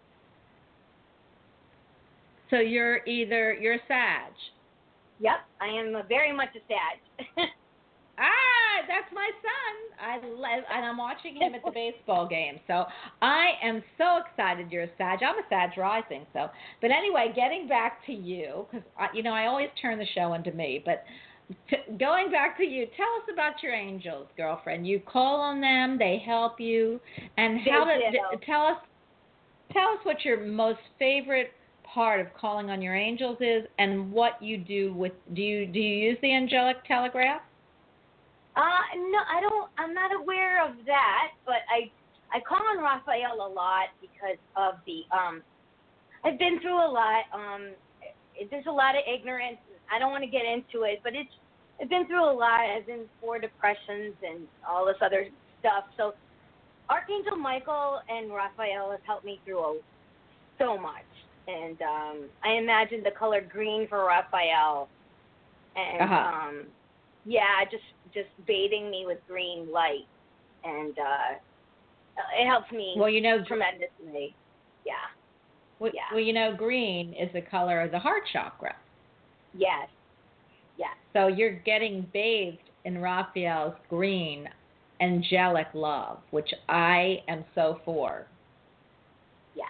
So you're a Sag. Yep, I am very much a Sag. That's my son. And I'm watching him at the baseball game. So I am so excited you're a Sag. I'm a Sag rising. So, but anyway, getting back to you, because I always turn the show into me. But going back to you, tell us about your angels, girlfriend. You call on them, they help you, and tell us what your most favorite part of calling on your angels is, and what you do with. Do you use the angelic telegraph? No, I don't. I'm not aware of that, but I call on Raphael a lot because of the I've been through a lot. There's a lot of ignorance. I don't want to get into it, but I've been through a lot, as in 4 depressions and all this other stuff. So Archangel Michael and Raphael have helped me through so much, and I imagine the color green for Raphael, and just bathing me with green light, and it helps me tremendously. Yeah. Well, green is the color of the heart chakra. Yes. So you're getting bathed in Raphael's green angelic love, which I am so for. Yes.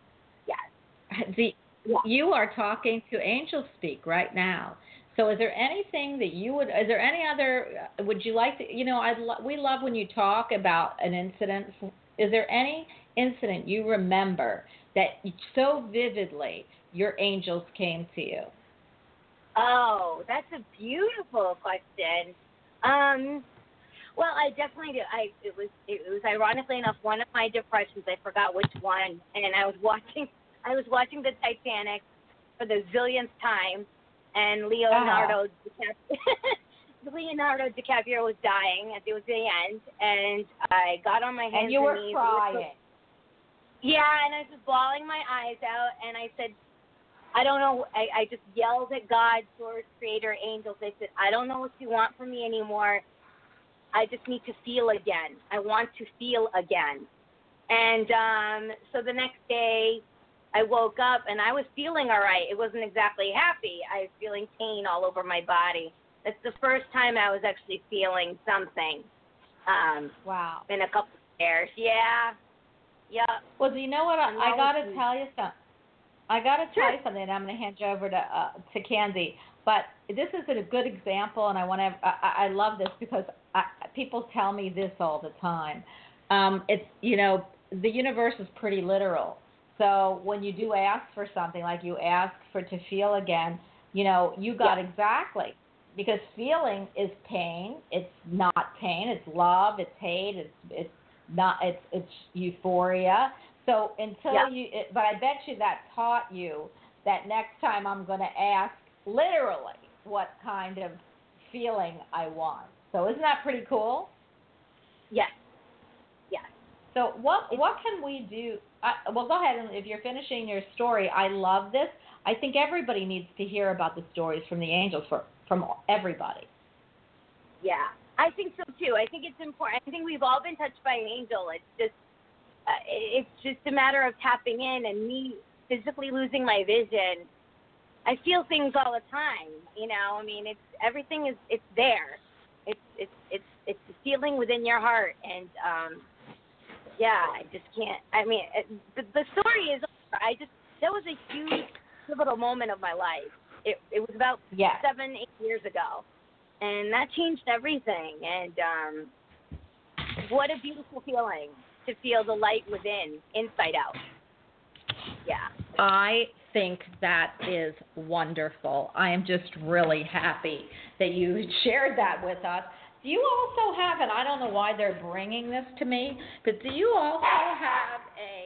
You are talking to Angel Speak right now. So is there anything that is there any other, would you like to, we love when you talk about an incident. Is there any incident you remember that so vividly your angels came to you? Oh, that's a beautiful question. Well, I definitely do. It was ironically enough one of my depressions. I forgot which one, and I was watching the Titanic for the zillionth time, and Leonardo DiCaprio was dying. It was the end, and I got on my hands and knees. And you were crying. Yeah, and I was just bawling my eyes out, and I said, I don't know. I just yelled at God, Source, Creator, Angels. I said, I don't know what you want from me anymore. I just need to feel again. I want to feel again. And so the next day, I woke up, and I was feeling all right. It wasn't exactly happy. I was feeling pain all over my body. That's the first time I was actually feeling something. Wow. In a couple of years. Yeah. Well, do you know what? I got to tell you something. And I'm going to hand you over to Candy. But this is a good example, and I love this because people tell me this all the time. It's, the universe is pretty literal. So when you do ask for something, like you ask to feel again, you got exactly. Because feeling is pain. It's not pain. It's love. It's hate. It's not. It's euphoria. So but I bet you that taught you that next time I'm going to ask literally what kind of feeling I want. So isn't that pretty cool? Yes. Yes. So what can we do? Well, go ahead, and if you're finishing your story, I love this. I think everybody needs to hear about the stories from the angels from everybody. Yeah, I think so too. I think it's important. I think we've all been touched by an angel. It's just a matter of tapping in, and me physically losing my vision. I feel things all the time. I mean, everything is there. It's a feeling within your heart, and I just can't. I mean, the story is over. That was a huge pivotal moment of my life. It was about 7-8 years ago, and that changed everything. And what a beautiful feeling to feel the light within, inside out. Yeah. I think that is wonderful. I am just really happy that you shared that with us. Do you also have, and I don't know why they're bringing this to me, but do you also have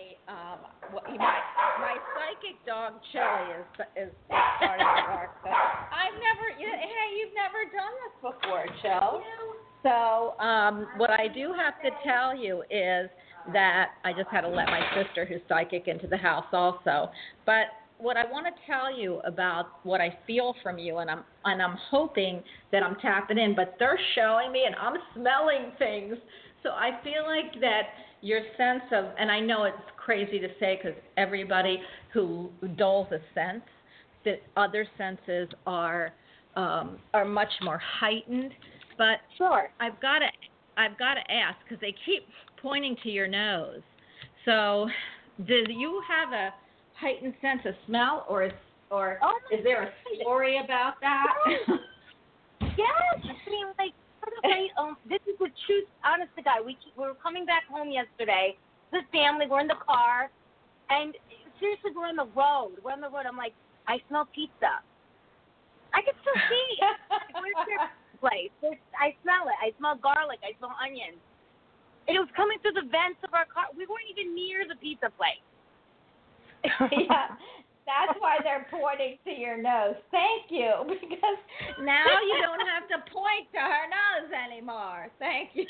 my psychic dog Chili is part of the work. So you've never done this before, Chill. So what I do have to tell you is that I just had to let my sister, who's psychic, into the house also. But what I want to tell you about what I feel from you, and I'm hoping that I'm tapping in, but they're showing me and I'm smelling things. So I feel like that your sense of, and I know it's crazy to say because everybody who doles a sense, that other senses are much more heightened. But sure, I've got to ask because they keep pointing to your nose. So, do you have a heightened sense of smell, or is there a story about that? Yes, I mean, this is the truth, honest to God. We were coming back home yesterday. The family, we're in the car, and seriously, we're on the road. I'm like, I smell pizza. I can still see it. Where's your place? I smell it. I smell garlic. I smell onions. And it was coming through the vents of our car. We weren't even near the pizza place. Yeah, that's why they're pointing to your nose. Thank you, because now you don't have to point to her nose anymore. Thank you.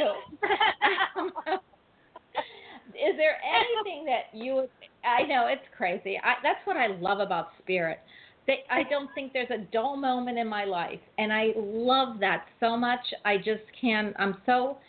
Is there anything that I know it's crazy. That's what I love about spirit. I don't think there's a dull moment in my life, and I love that so much. I just can't. I'm so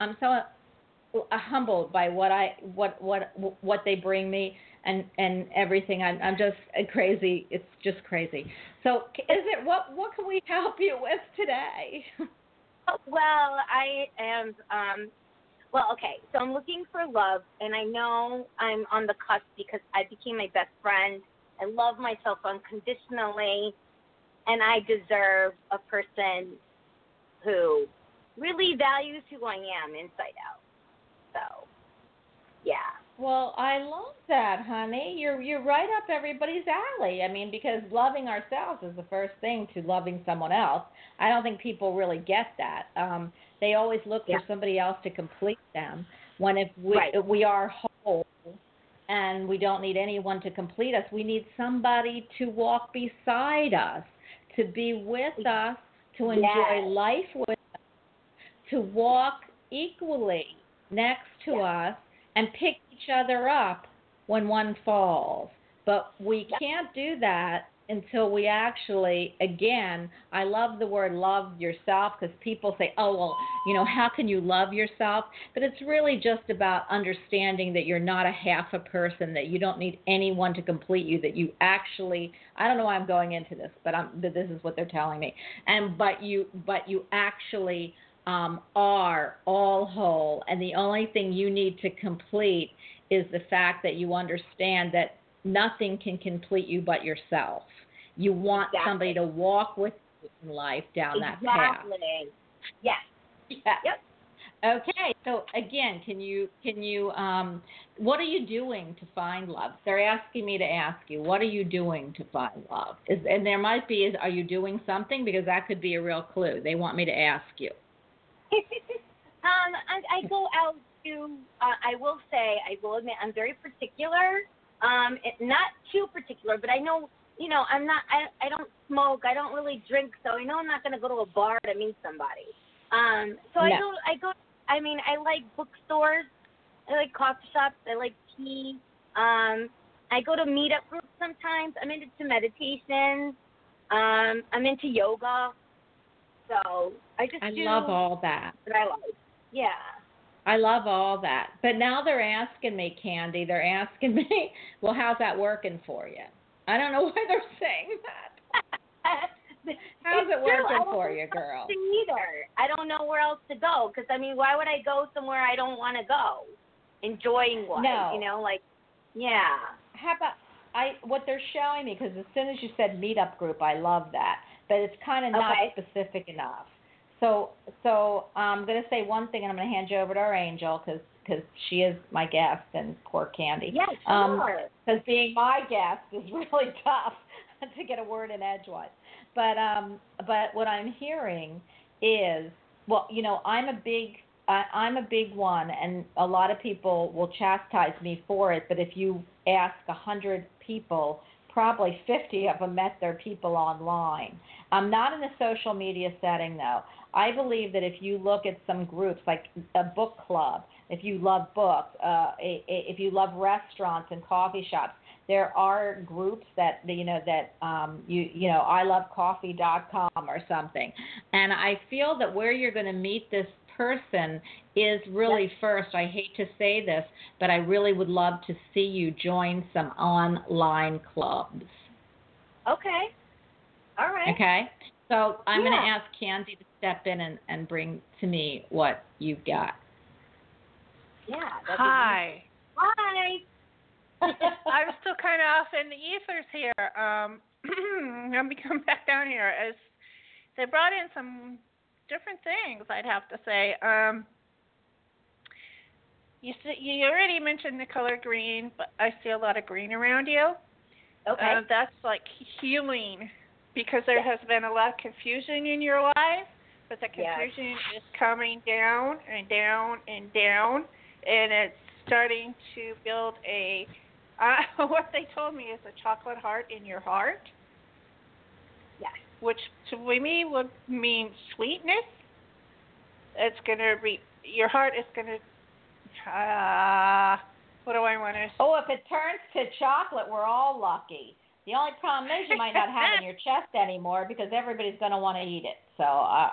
humbled by what they bring me and everything. I'm just crazy. It's just crazy. So, what can we help you with today? Well, I am. Okay. So I'm looking for love, and I know I'm on the cusp because I became my best friend. I love myself unconditionally, and I deserve a person who really values who I am inside out. So, yeah. Well, I love that, honey. You're right up everybody's alley. I mean, because loving ourselves is the first thing to loving someone else. I don't think people really get that. They always look for somebody else to complete them. When if we are whole and we don't need anyone to complete us, we need somebody to walk beside us, to be with us, to enjoy life with us, to walk equally next to us, and pick each other up when one falls. But we can't do that until we actually, again, I love the word love yourself, because people say, oh, well, how can you love yourself? But it's really just about understanding that you're not a half a person, that you don't need anyone to complete you, that you actually, I don't know why I'm going into this, but this is what they're telling me. But you actually are all whole, and the only thing you need to complete is the fact that you understand that nothing can complete you but yourself. You want somebody to walk with in life down that path. Exactly. Yes. Yeah. Yep. Okay, so again, can you what are you doing to find love? They're asking me to ask you, what are you doing to find love? And there might be, are you doing something? Because that could be a real clue. They want me to ask you. I go out to. I will say, I will admit, I'm very particular. Not too particular, but I know. I'm not. I don't smoke. I don't really drink, so I know I'm not going to go to a bar to meet somebody. So no. I go. I mean, I like bookstores. I like coffee shops. I like tea. I go to meetup groups sometimes. I'm into meditations. I'm into yoga. So I love all that. What I like. Yeah. I love all that. But now they're asking me, Candy, well, how's that working for you? I don't know why they're saying that. How's it working for you, girl? Either. I don't know where else to go because, why would I go somewhere I don't want to go? Enjoying what? No. Yeah. How about what they're showing me, because as soon as you said meetup group, I love that, but it's kind of not specific enough. So I'm going to say one thing, and I'm going to hand you over to our angel because she is my guest, and poor Candy. Yes, sure. Because being my guest is really tough to get a word in edgewise. But what I'm hearing is, well, I'm a big one, and a lot of people will chastise me for it. But if you ask 100 people, probably 50 of them met their people online. I'm not in a social media setting, though. I believe that if you look at some groups, like a book club, if you love books, if you love restaurants and coffee shops, there are groups that ilovecoffee.com or something. And I feel that where you're going to meet this person is really first, I hate to say this, but I really would love to see you join some online clubs. Okay. All right. Okay. So I'm going to ask Candy to step in and bring to me what you've got. Yeah. Hi. Hi. I'm still kind of off in the ethers here. Let me come back down here. As they brought in some different things, I'd have to say. You already mentioned the color green, but I see a lot of green around you. Okay. That's like healing, because there has been a lot of confusion in your life, but the confusion is coming down and down and down, and it's starting to build a what they told me is a chocolate heart in your heart. Yes. Which to me would mean sweetness. It's going to your heart is going to, what do I want to say? Oh, if it turns to chocolate, we're all lucky. The only problem is you might not have it in your chest anymore because everybody's going to want to eat it. So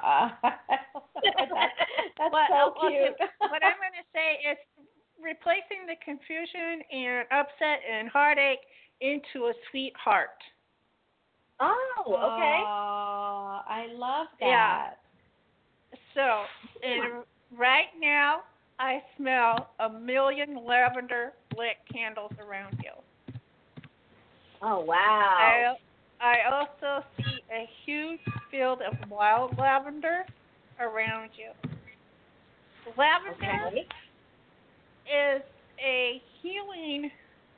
that's so cute. What I'm going to say is replacing the confusion and upset and heartache into a sweet heart. Oh, okay. Oh, I love that. Yeah. So, and right now, I smell 1,000,000 lavender lit candles around you. Oh, wow. I also see a huge field of wild lavender around you. Lavender is a healing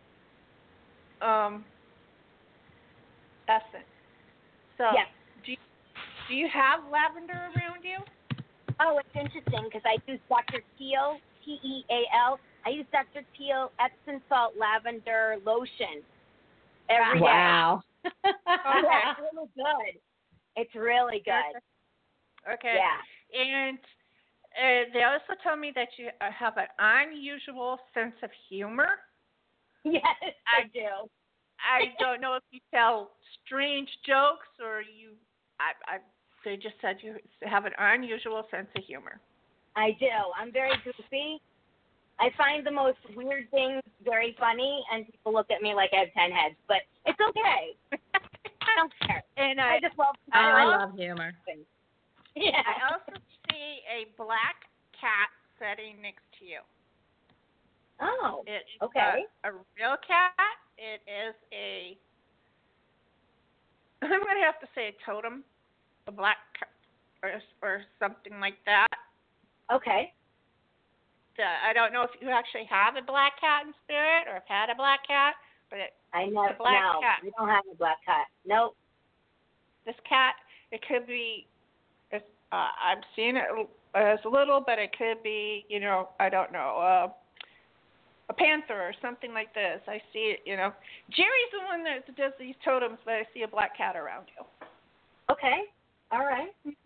essence. So, do you have lavender around you? Oh, it's interesting because I use Dr. Teal, Teal. I use Dr. Teal Epsom salt lavender lotion every day. Wow. It's really good. It's really good. Okay. Yeah. And they also told me that you have an unusual sense of humor. Yes, I do. I don't know if you tell strange jokes or you. They just said you have an unusual sense of humor. I do. I'm very goofy. I find the most weird things very funny, and people look at me like I have 10 heads, but it's okay. I don't care. And I just love. I love humor. Yeah. I also see a black cat sitting next to you. Oh. It's okay. A real cat. It is a. I'm going to have to say a totem. a black cat or something like that. Okay. I don't know if you actually have a black cat in spirit or have had a black cat, but it's a black cat. We don't have a black cat. Nope. This cat, it could be, I'm seeing it as little, but it could be, I don't know, a panther or something like this. I see it, Jerry's the one that does these totems, but I see a black cat around you. Okay. All right.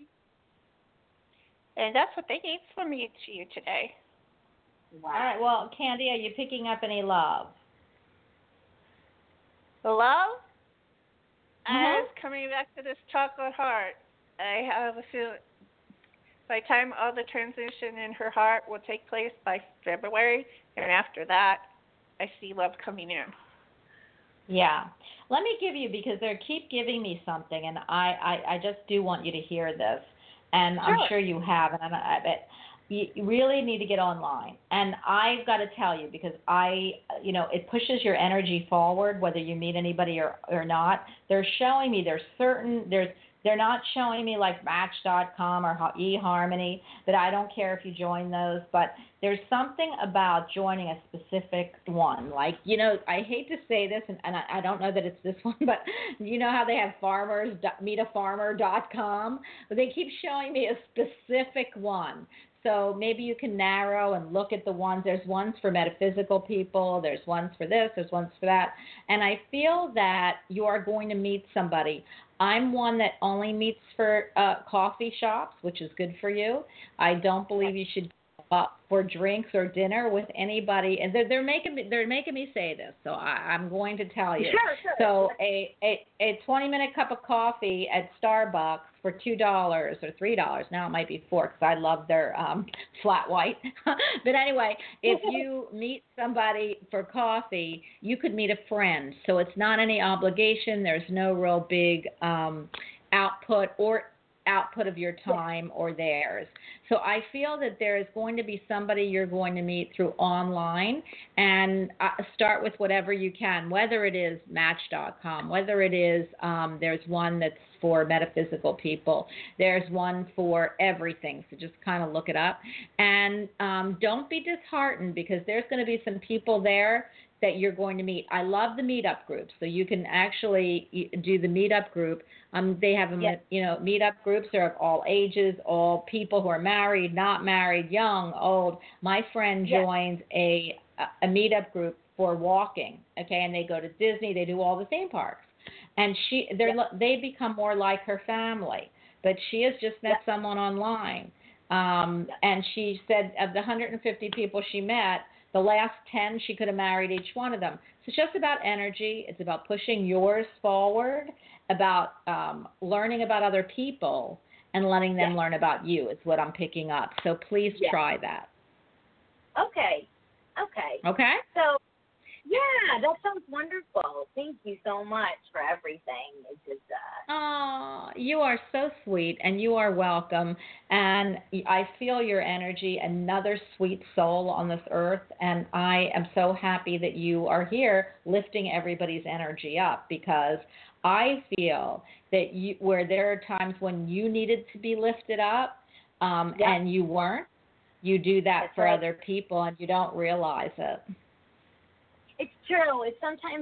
And that's what they gave from me to you today. Wow. All right. Well, Candy, are you picking up any love? The love? I was coming back to this chocolate heart. I have a feeling by the time all the transition in her heart will take place by February, and after that, I see love coming in. Yeah. Let me give you, because they keep giving me something, and I just do want you to hear this, and sure. I'm sure you have, and you really need to get online. And I've got to tell you, because it pushes your energy forward, whether you meet anybody or not. They're showing me they're not showing me like Match.com or eHarmony, but I don't care if you join those. But there's something about joining a specific one. Like, I hate to say this, and I don't know that it's this one, but you know how they have meetafarmer.com? But they keep showing me a specific one. So maybe you can narrow and look at the ones. There's ones for metaphysical people. There's ones for this. There's ones for that. And I feel that you are going to meet somebody. I'm one that only meets for coffee shops, which is good for you. I don't believe you should go up for drinks or dinner with anybody. And they're making me say this, so I'm going to tell you. Sure. So a 20-minute cup of coffee at Starbucks for $2 or $3. Now it might be $4 because I love their flat white. But anyway, if you meet somebody for coffee, you could meet a friend. So it's not any obligation. There's no real big output of your time or theirs. So I feel that there is going to be somebody you're going to meet through online, and start with whatever you can, whether it is Match.com, whether it is there's one that's for metaphysical people. There's one for everything, so just kind of look it up. And don't be disheartened, because there's going to be some people there that you're going to meet. I love the meetup groups, so you can actually do the meetup group. They have meetup groups are of all ages, all people who are married, not married, young, old. My friend joins a meetup group for walking, okay, and they go to Disney. They do all the theme parks, and they become more like her family. But she has just met someone online, and she said of the 150 people she met, the last 10, she could have married each one of them. So it's just about energy. It's about pushing yours forward, about learning about other people and letting them learn about you is what I'm picking up. So please try that. Okay. Okay? So, yeah, that sounds wonderful. Thank you so much for everything. It's just, you are so sweet, and you are welcome. And I feel your energy, another sweet soul on this earth, and I am so happy that you are here lifting everybody's energy up, because I feel that where there are times when you needed to be lifted up and you weren't, you do that for other people, and you don't realize it. It's true. It's sometimes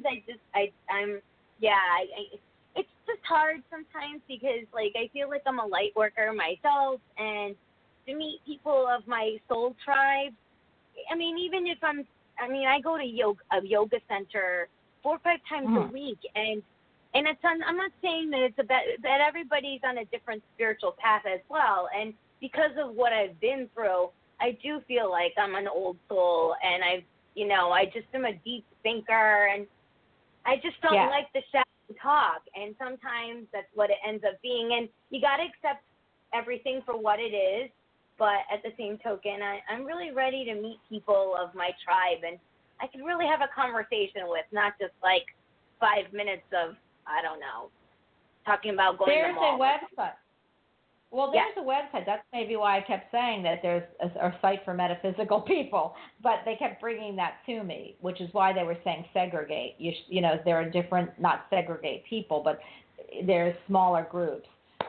it's just hard sometimes, because I feel like I'm a light worker myself, and to meet people of my soul tribe. I mean, even if I go to a yoga center 4 or 5 times a week, and I'm not saying that that everybody's on a different spiritual path as well, and because of what I've been through, I do feel like I'm an old soul, and I just am a deep thinker, and I just don't like the shallow talk, and sometimes that's what it ends up being. And you got to accept everything for what it is, but at the same token, I'm really ready to meet people of my tribe, and I could really have a conversation with, not just 5 minutes of, I don't know, talking about going to the mall. There's a website. Well, there's a website. That's maybe why I kept saying that there's a site for metaphysical people, but they kept bringing that to me, which is why they were saying segregate. There are different, not segregate people, but there's smaller groups.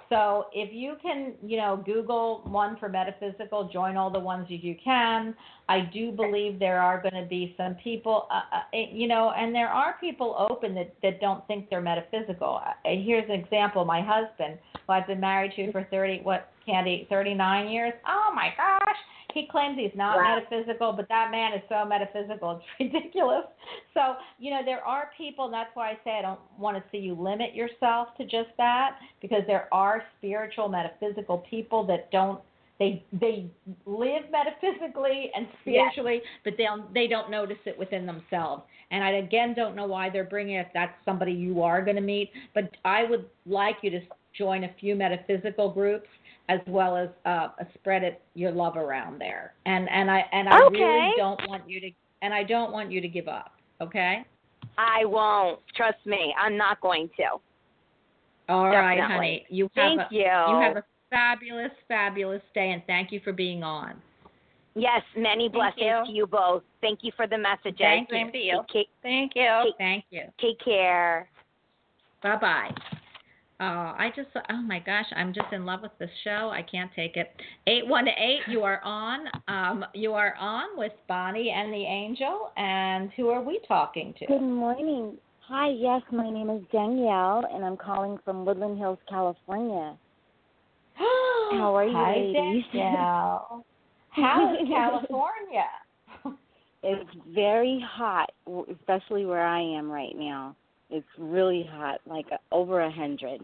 So if you can, Google one for metaphysical, join all the ones you can. I do believe there are going to be some people, and there are people open that don't think they're metaphysical. Here's an example. My husband, who I've been married to for 39 years. Oh, my gosh. He claims he's not metaphysical, but that man is so metaphysical, it's ridiculous. So, there are people, and that's why I say I don't want to see you limit yourself to just that, because there are spiritual, metaphysical people that they live metaphysically and spiritually, but they don't notice it within themselves. And I, again, don't know why they're bringing it, if that's somebody you are going to meet, but I would like you to join a few metaphysical groups, as well as spread your love around there. And I really don't want you to, and I don't want you to give up. Okay. I won't. Trust me, I'm not going to. All right, honey. Thank you. You have a fabulous, fabulous day, and thank you for being on. Yes, many blessings to you both. Thank you for the messages. Thank you. Same to you. Thank you. Thank you. Take care. Bye-bye. Oh my gosh, I'm just in love with this show. I can't take it. 818, you are on. You are on with Bonnie and the Angel. And who are we talking to? Good morning. Hi, yes, my name is Danielle, and I'm calling from Woodland Hills, California. How are you, ladies? Hi, Danielle. How is California? It's very hot, especially where I am right now. It's really hot, like over 100.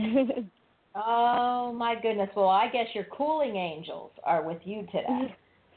Oh, my goodness. Well, I guess your cooling angels are with you today.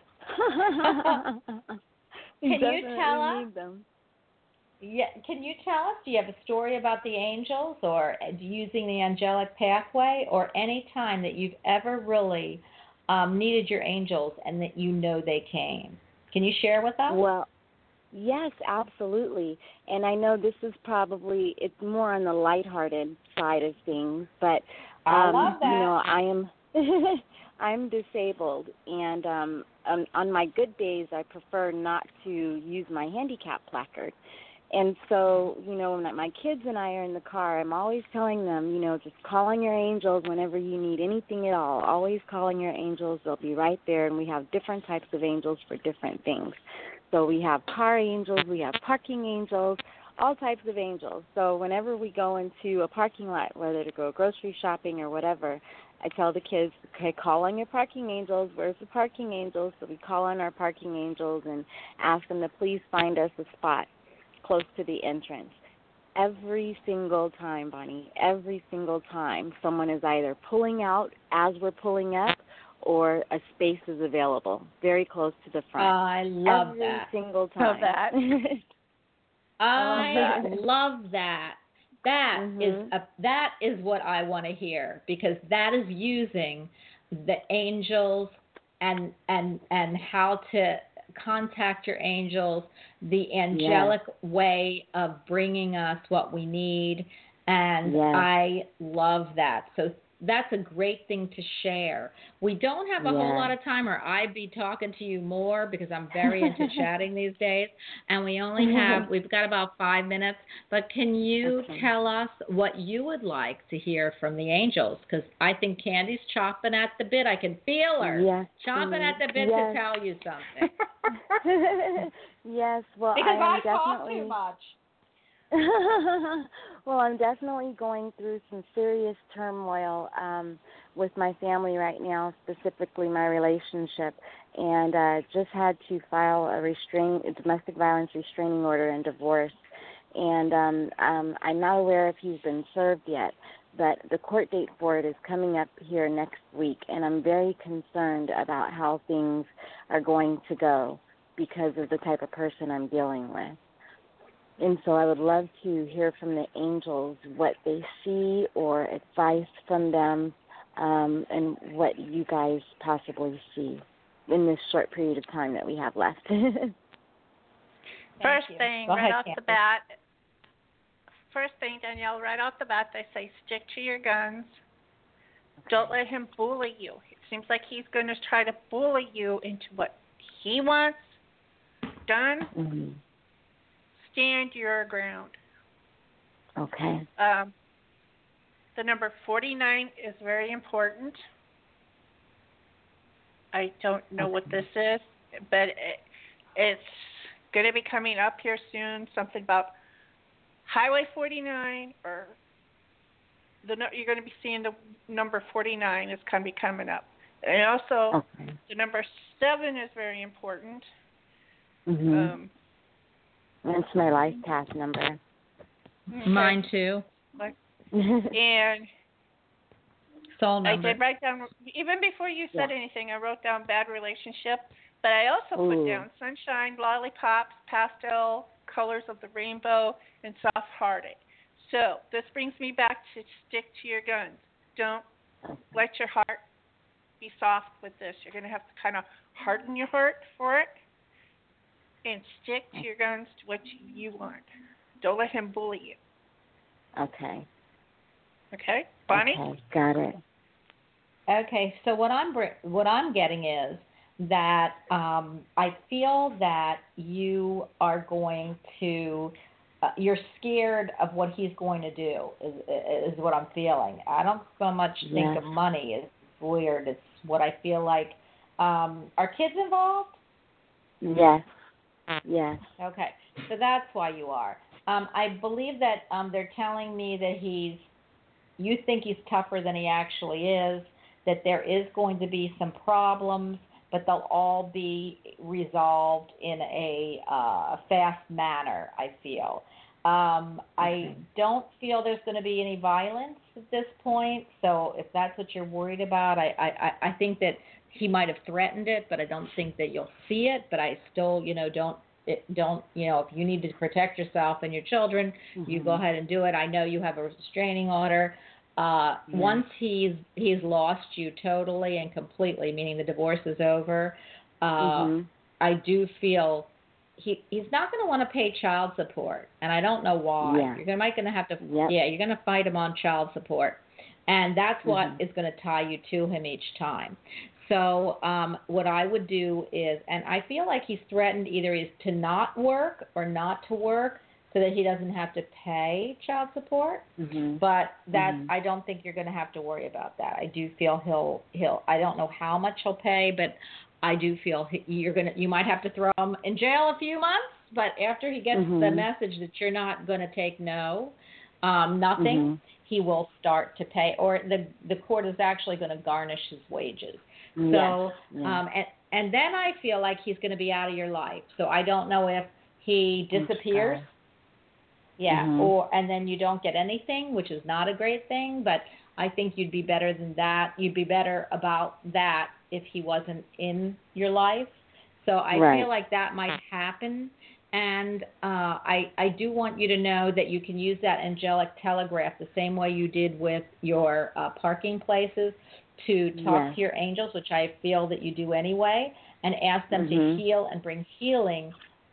Can you tell us? Yeah, can you tell us, do you have a story about the angels or using the angelic pathway, or any time that you've ever really needed your angels and that they came? Can you share with us? Well, yes, absolutely. And I know this is probably, it's more on the lighthearted side of things, but I love that. I'm disabled, and on my good days, I prefer not to use my handicap placard. And so, when my kids and I are in the car, I'm always telling them, just call on your angels whenever you need anything at all. Always call on your angels. They'll be right there, and we have different types of angels for different things. So we have car angels, we have parking angels, all types of angels. So whenever we go into a parking lot, whether to go grocery shopping or whatever, I tell the kids, okay, call on your parking angels. Where's the parking angels? So we call on our parking angels and ask them to please find us a spot close to the entrance. Every single time, Bonnie, every single time, someone is either pulling out as we're pulling up, or a space is available very close to the front. I love that. Every single time. Love that. I love that. That is what I want to hear, because that is using the angels and how to contact your angels, the angelic way of bringing us what we need, and I love that. So that's a great thing to share. We don't have a whole lot of time, or I'd be talking to you more, because I'm very into chatting these days, and we've got about 5 minutes, but can you tell us what you would like to hear from the angels? Because I think Candy's chomping at the bit. I can feel her chomping at the bit to tell you something. Yes, well, because I talk too much. Well, I'm definitely going through some serious turmoil with my family right now, specifically my relationship, and just had to file a domestic violence restraining order and divorce. And I'm not aware if he's been served yet, but the court date for it is coming up here next week, and I'm very concerned about how things are going to go because of the type of person I'm dealing with. And so I would love to hear from the angels what they see, or advice from them, and what you guys possibly see in this short period of time that we have left. First thing, Danielle, right off the bat, they say stick to your guns. Don't let him bully you. It seems like he's going to try to bully you into what he wants done. Mm-hmm. Stand your ground. Okay. The number 49 is very important. I don't know what this is, but it's going to be coming up here soon. Something about Highway 49, or you're going to be seeing the number 49 is going to be coming up. And also, the number 7 is very important. Mhm. That's my life path number. Okay. Mine too. And soul number. I did write down, even before you said anything, I wrote down bad relationship, but I also put down sunshine, lollipops, pastel, colors of the rainbow, and soft-hearted. So this brings me back to stick to your guns. Don't let your heart be soft with this. You're going to have to kind of harden your heart for it and stick to your guns to what you want. Don't let him bully you. Okay. Okay, Bonnie? Okay, got it. Okay, so what I'm getting is that I feel that you are going to you're scared of what he's going to do is what I'm feeling. I don't so much think of money. It's weird. It's what I feel like. Are kids involved? Yes. Yes. Okay, so that's why you are. I believe that they're telling me that you think he's tougher than he actually is, that there is going to be some problems, but they'll all be resolved in a fast manner, I feel. I don't feel there's going to be any violence at this point, so if that's what you're worried about, I think that he might have threatened it, but I don't think that you'll see it, but I still, don't, if you need to protect yourself and your children, you go ahead and do it. I know you have a restraining order. Once he's lost you totally and completely, meaning the divorce is over, I do feel he's not going to want to pay child support, and I don't know why. You're going to have to, you're going to fight him on child support, and that's what is going to tie you to him each time. So what I would do is, and I feel like he's threatened either is to not work or not to work so that he doesn't have to pay child support. But that I don't think you're going to have to worry about that. I do feel he'll I don't know how much he'll pay, but I do feel you might have to throw him in jail a few months, but after he gets the message that you're not going to take nothing, he will start to pay, or the court is actually going to garnish his wages. So, and then I feel like he's going to be out of your life. So I don't know if he disappears. And then you don't get anything, which is not a great thing, but I think you'd be better than that. You'd be better about that if he wasn't in your life. So I feel like that might happen. And I do want you to know that you can use that angelic telegraph the same way you did with your parking places to talk to your angels, which I feel that you do anyway, and ask them to heal and bring healing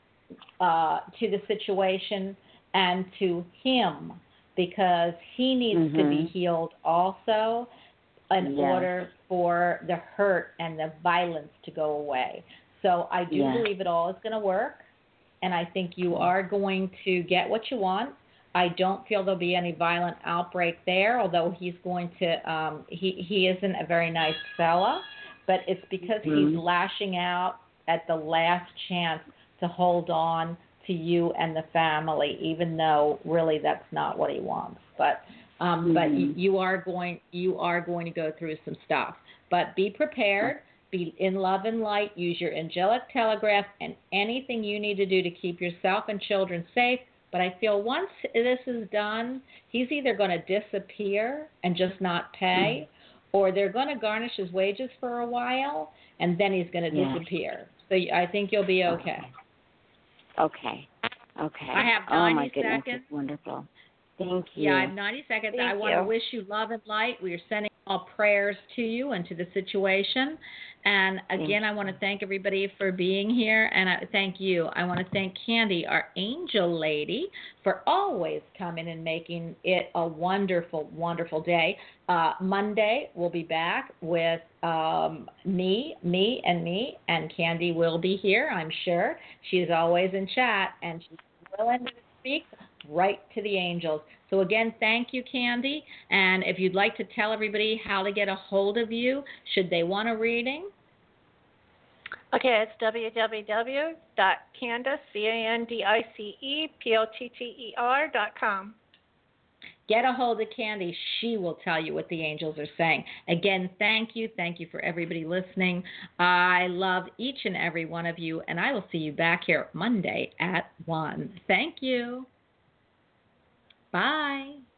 to the situation and to him, because he needs to be healed also in order for the hurt and the violence to go away. So I do believe it all is going to work, and I think you are going to get what you want. I don't feel there'll be any violent outbreak there, although he's going to, he isn't a very nice fella, but it's because he's lashing out at the last chance to hold on to you and the family, even though really that's not what he wants. But you are going to go through some stuff. But be prepared, be in love and light, use your angelic telegraph and anything you need to do to keep yourself and children safe. But I feel once this is done, he's either going to disappear and just not pay, or they're going to garnish his wages for a while, and then he's going to disappear. So I think you'll be okay. Okay. I have 90 oh my goodness, seconds. It's wonderful. Thank you. Yeah, I have 90 seconds. I want to wish you love and light. We are sending all prayers to you and to the situation. And again, I want to thank everybody for being here, and I thank you. I want to thank Candy, our angel lady, for always coming and making it a wonderful, wonderful day. Monday, we'll be back with me, and Candy will be here, I'm sure. She's always in chat, and she's willing to speak right to the angels. So again, thank you, Candy. And if you'd like to tell everybody how to get a hold of you, should they want a reading? Okay, it's www.candice, CANDICEPOTTER.com. Get a hold of Candy. She will tell you what the angels are saying. Again, thank you. Thank you for everybody listening. I love each and every one of you, and I will see you back here Monday at 1. Thank you. Bye.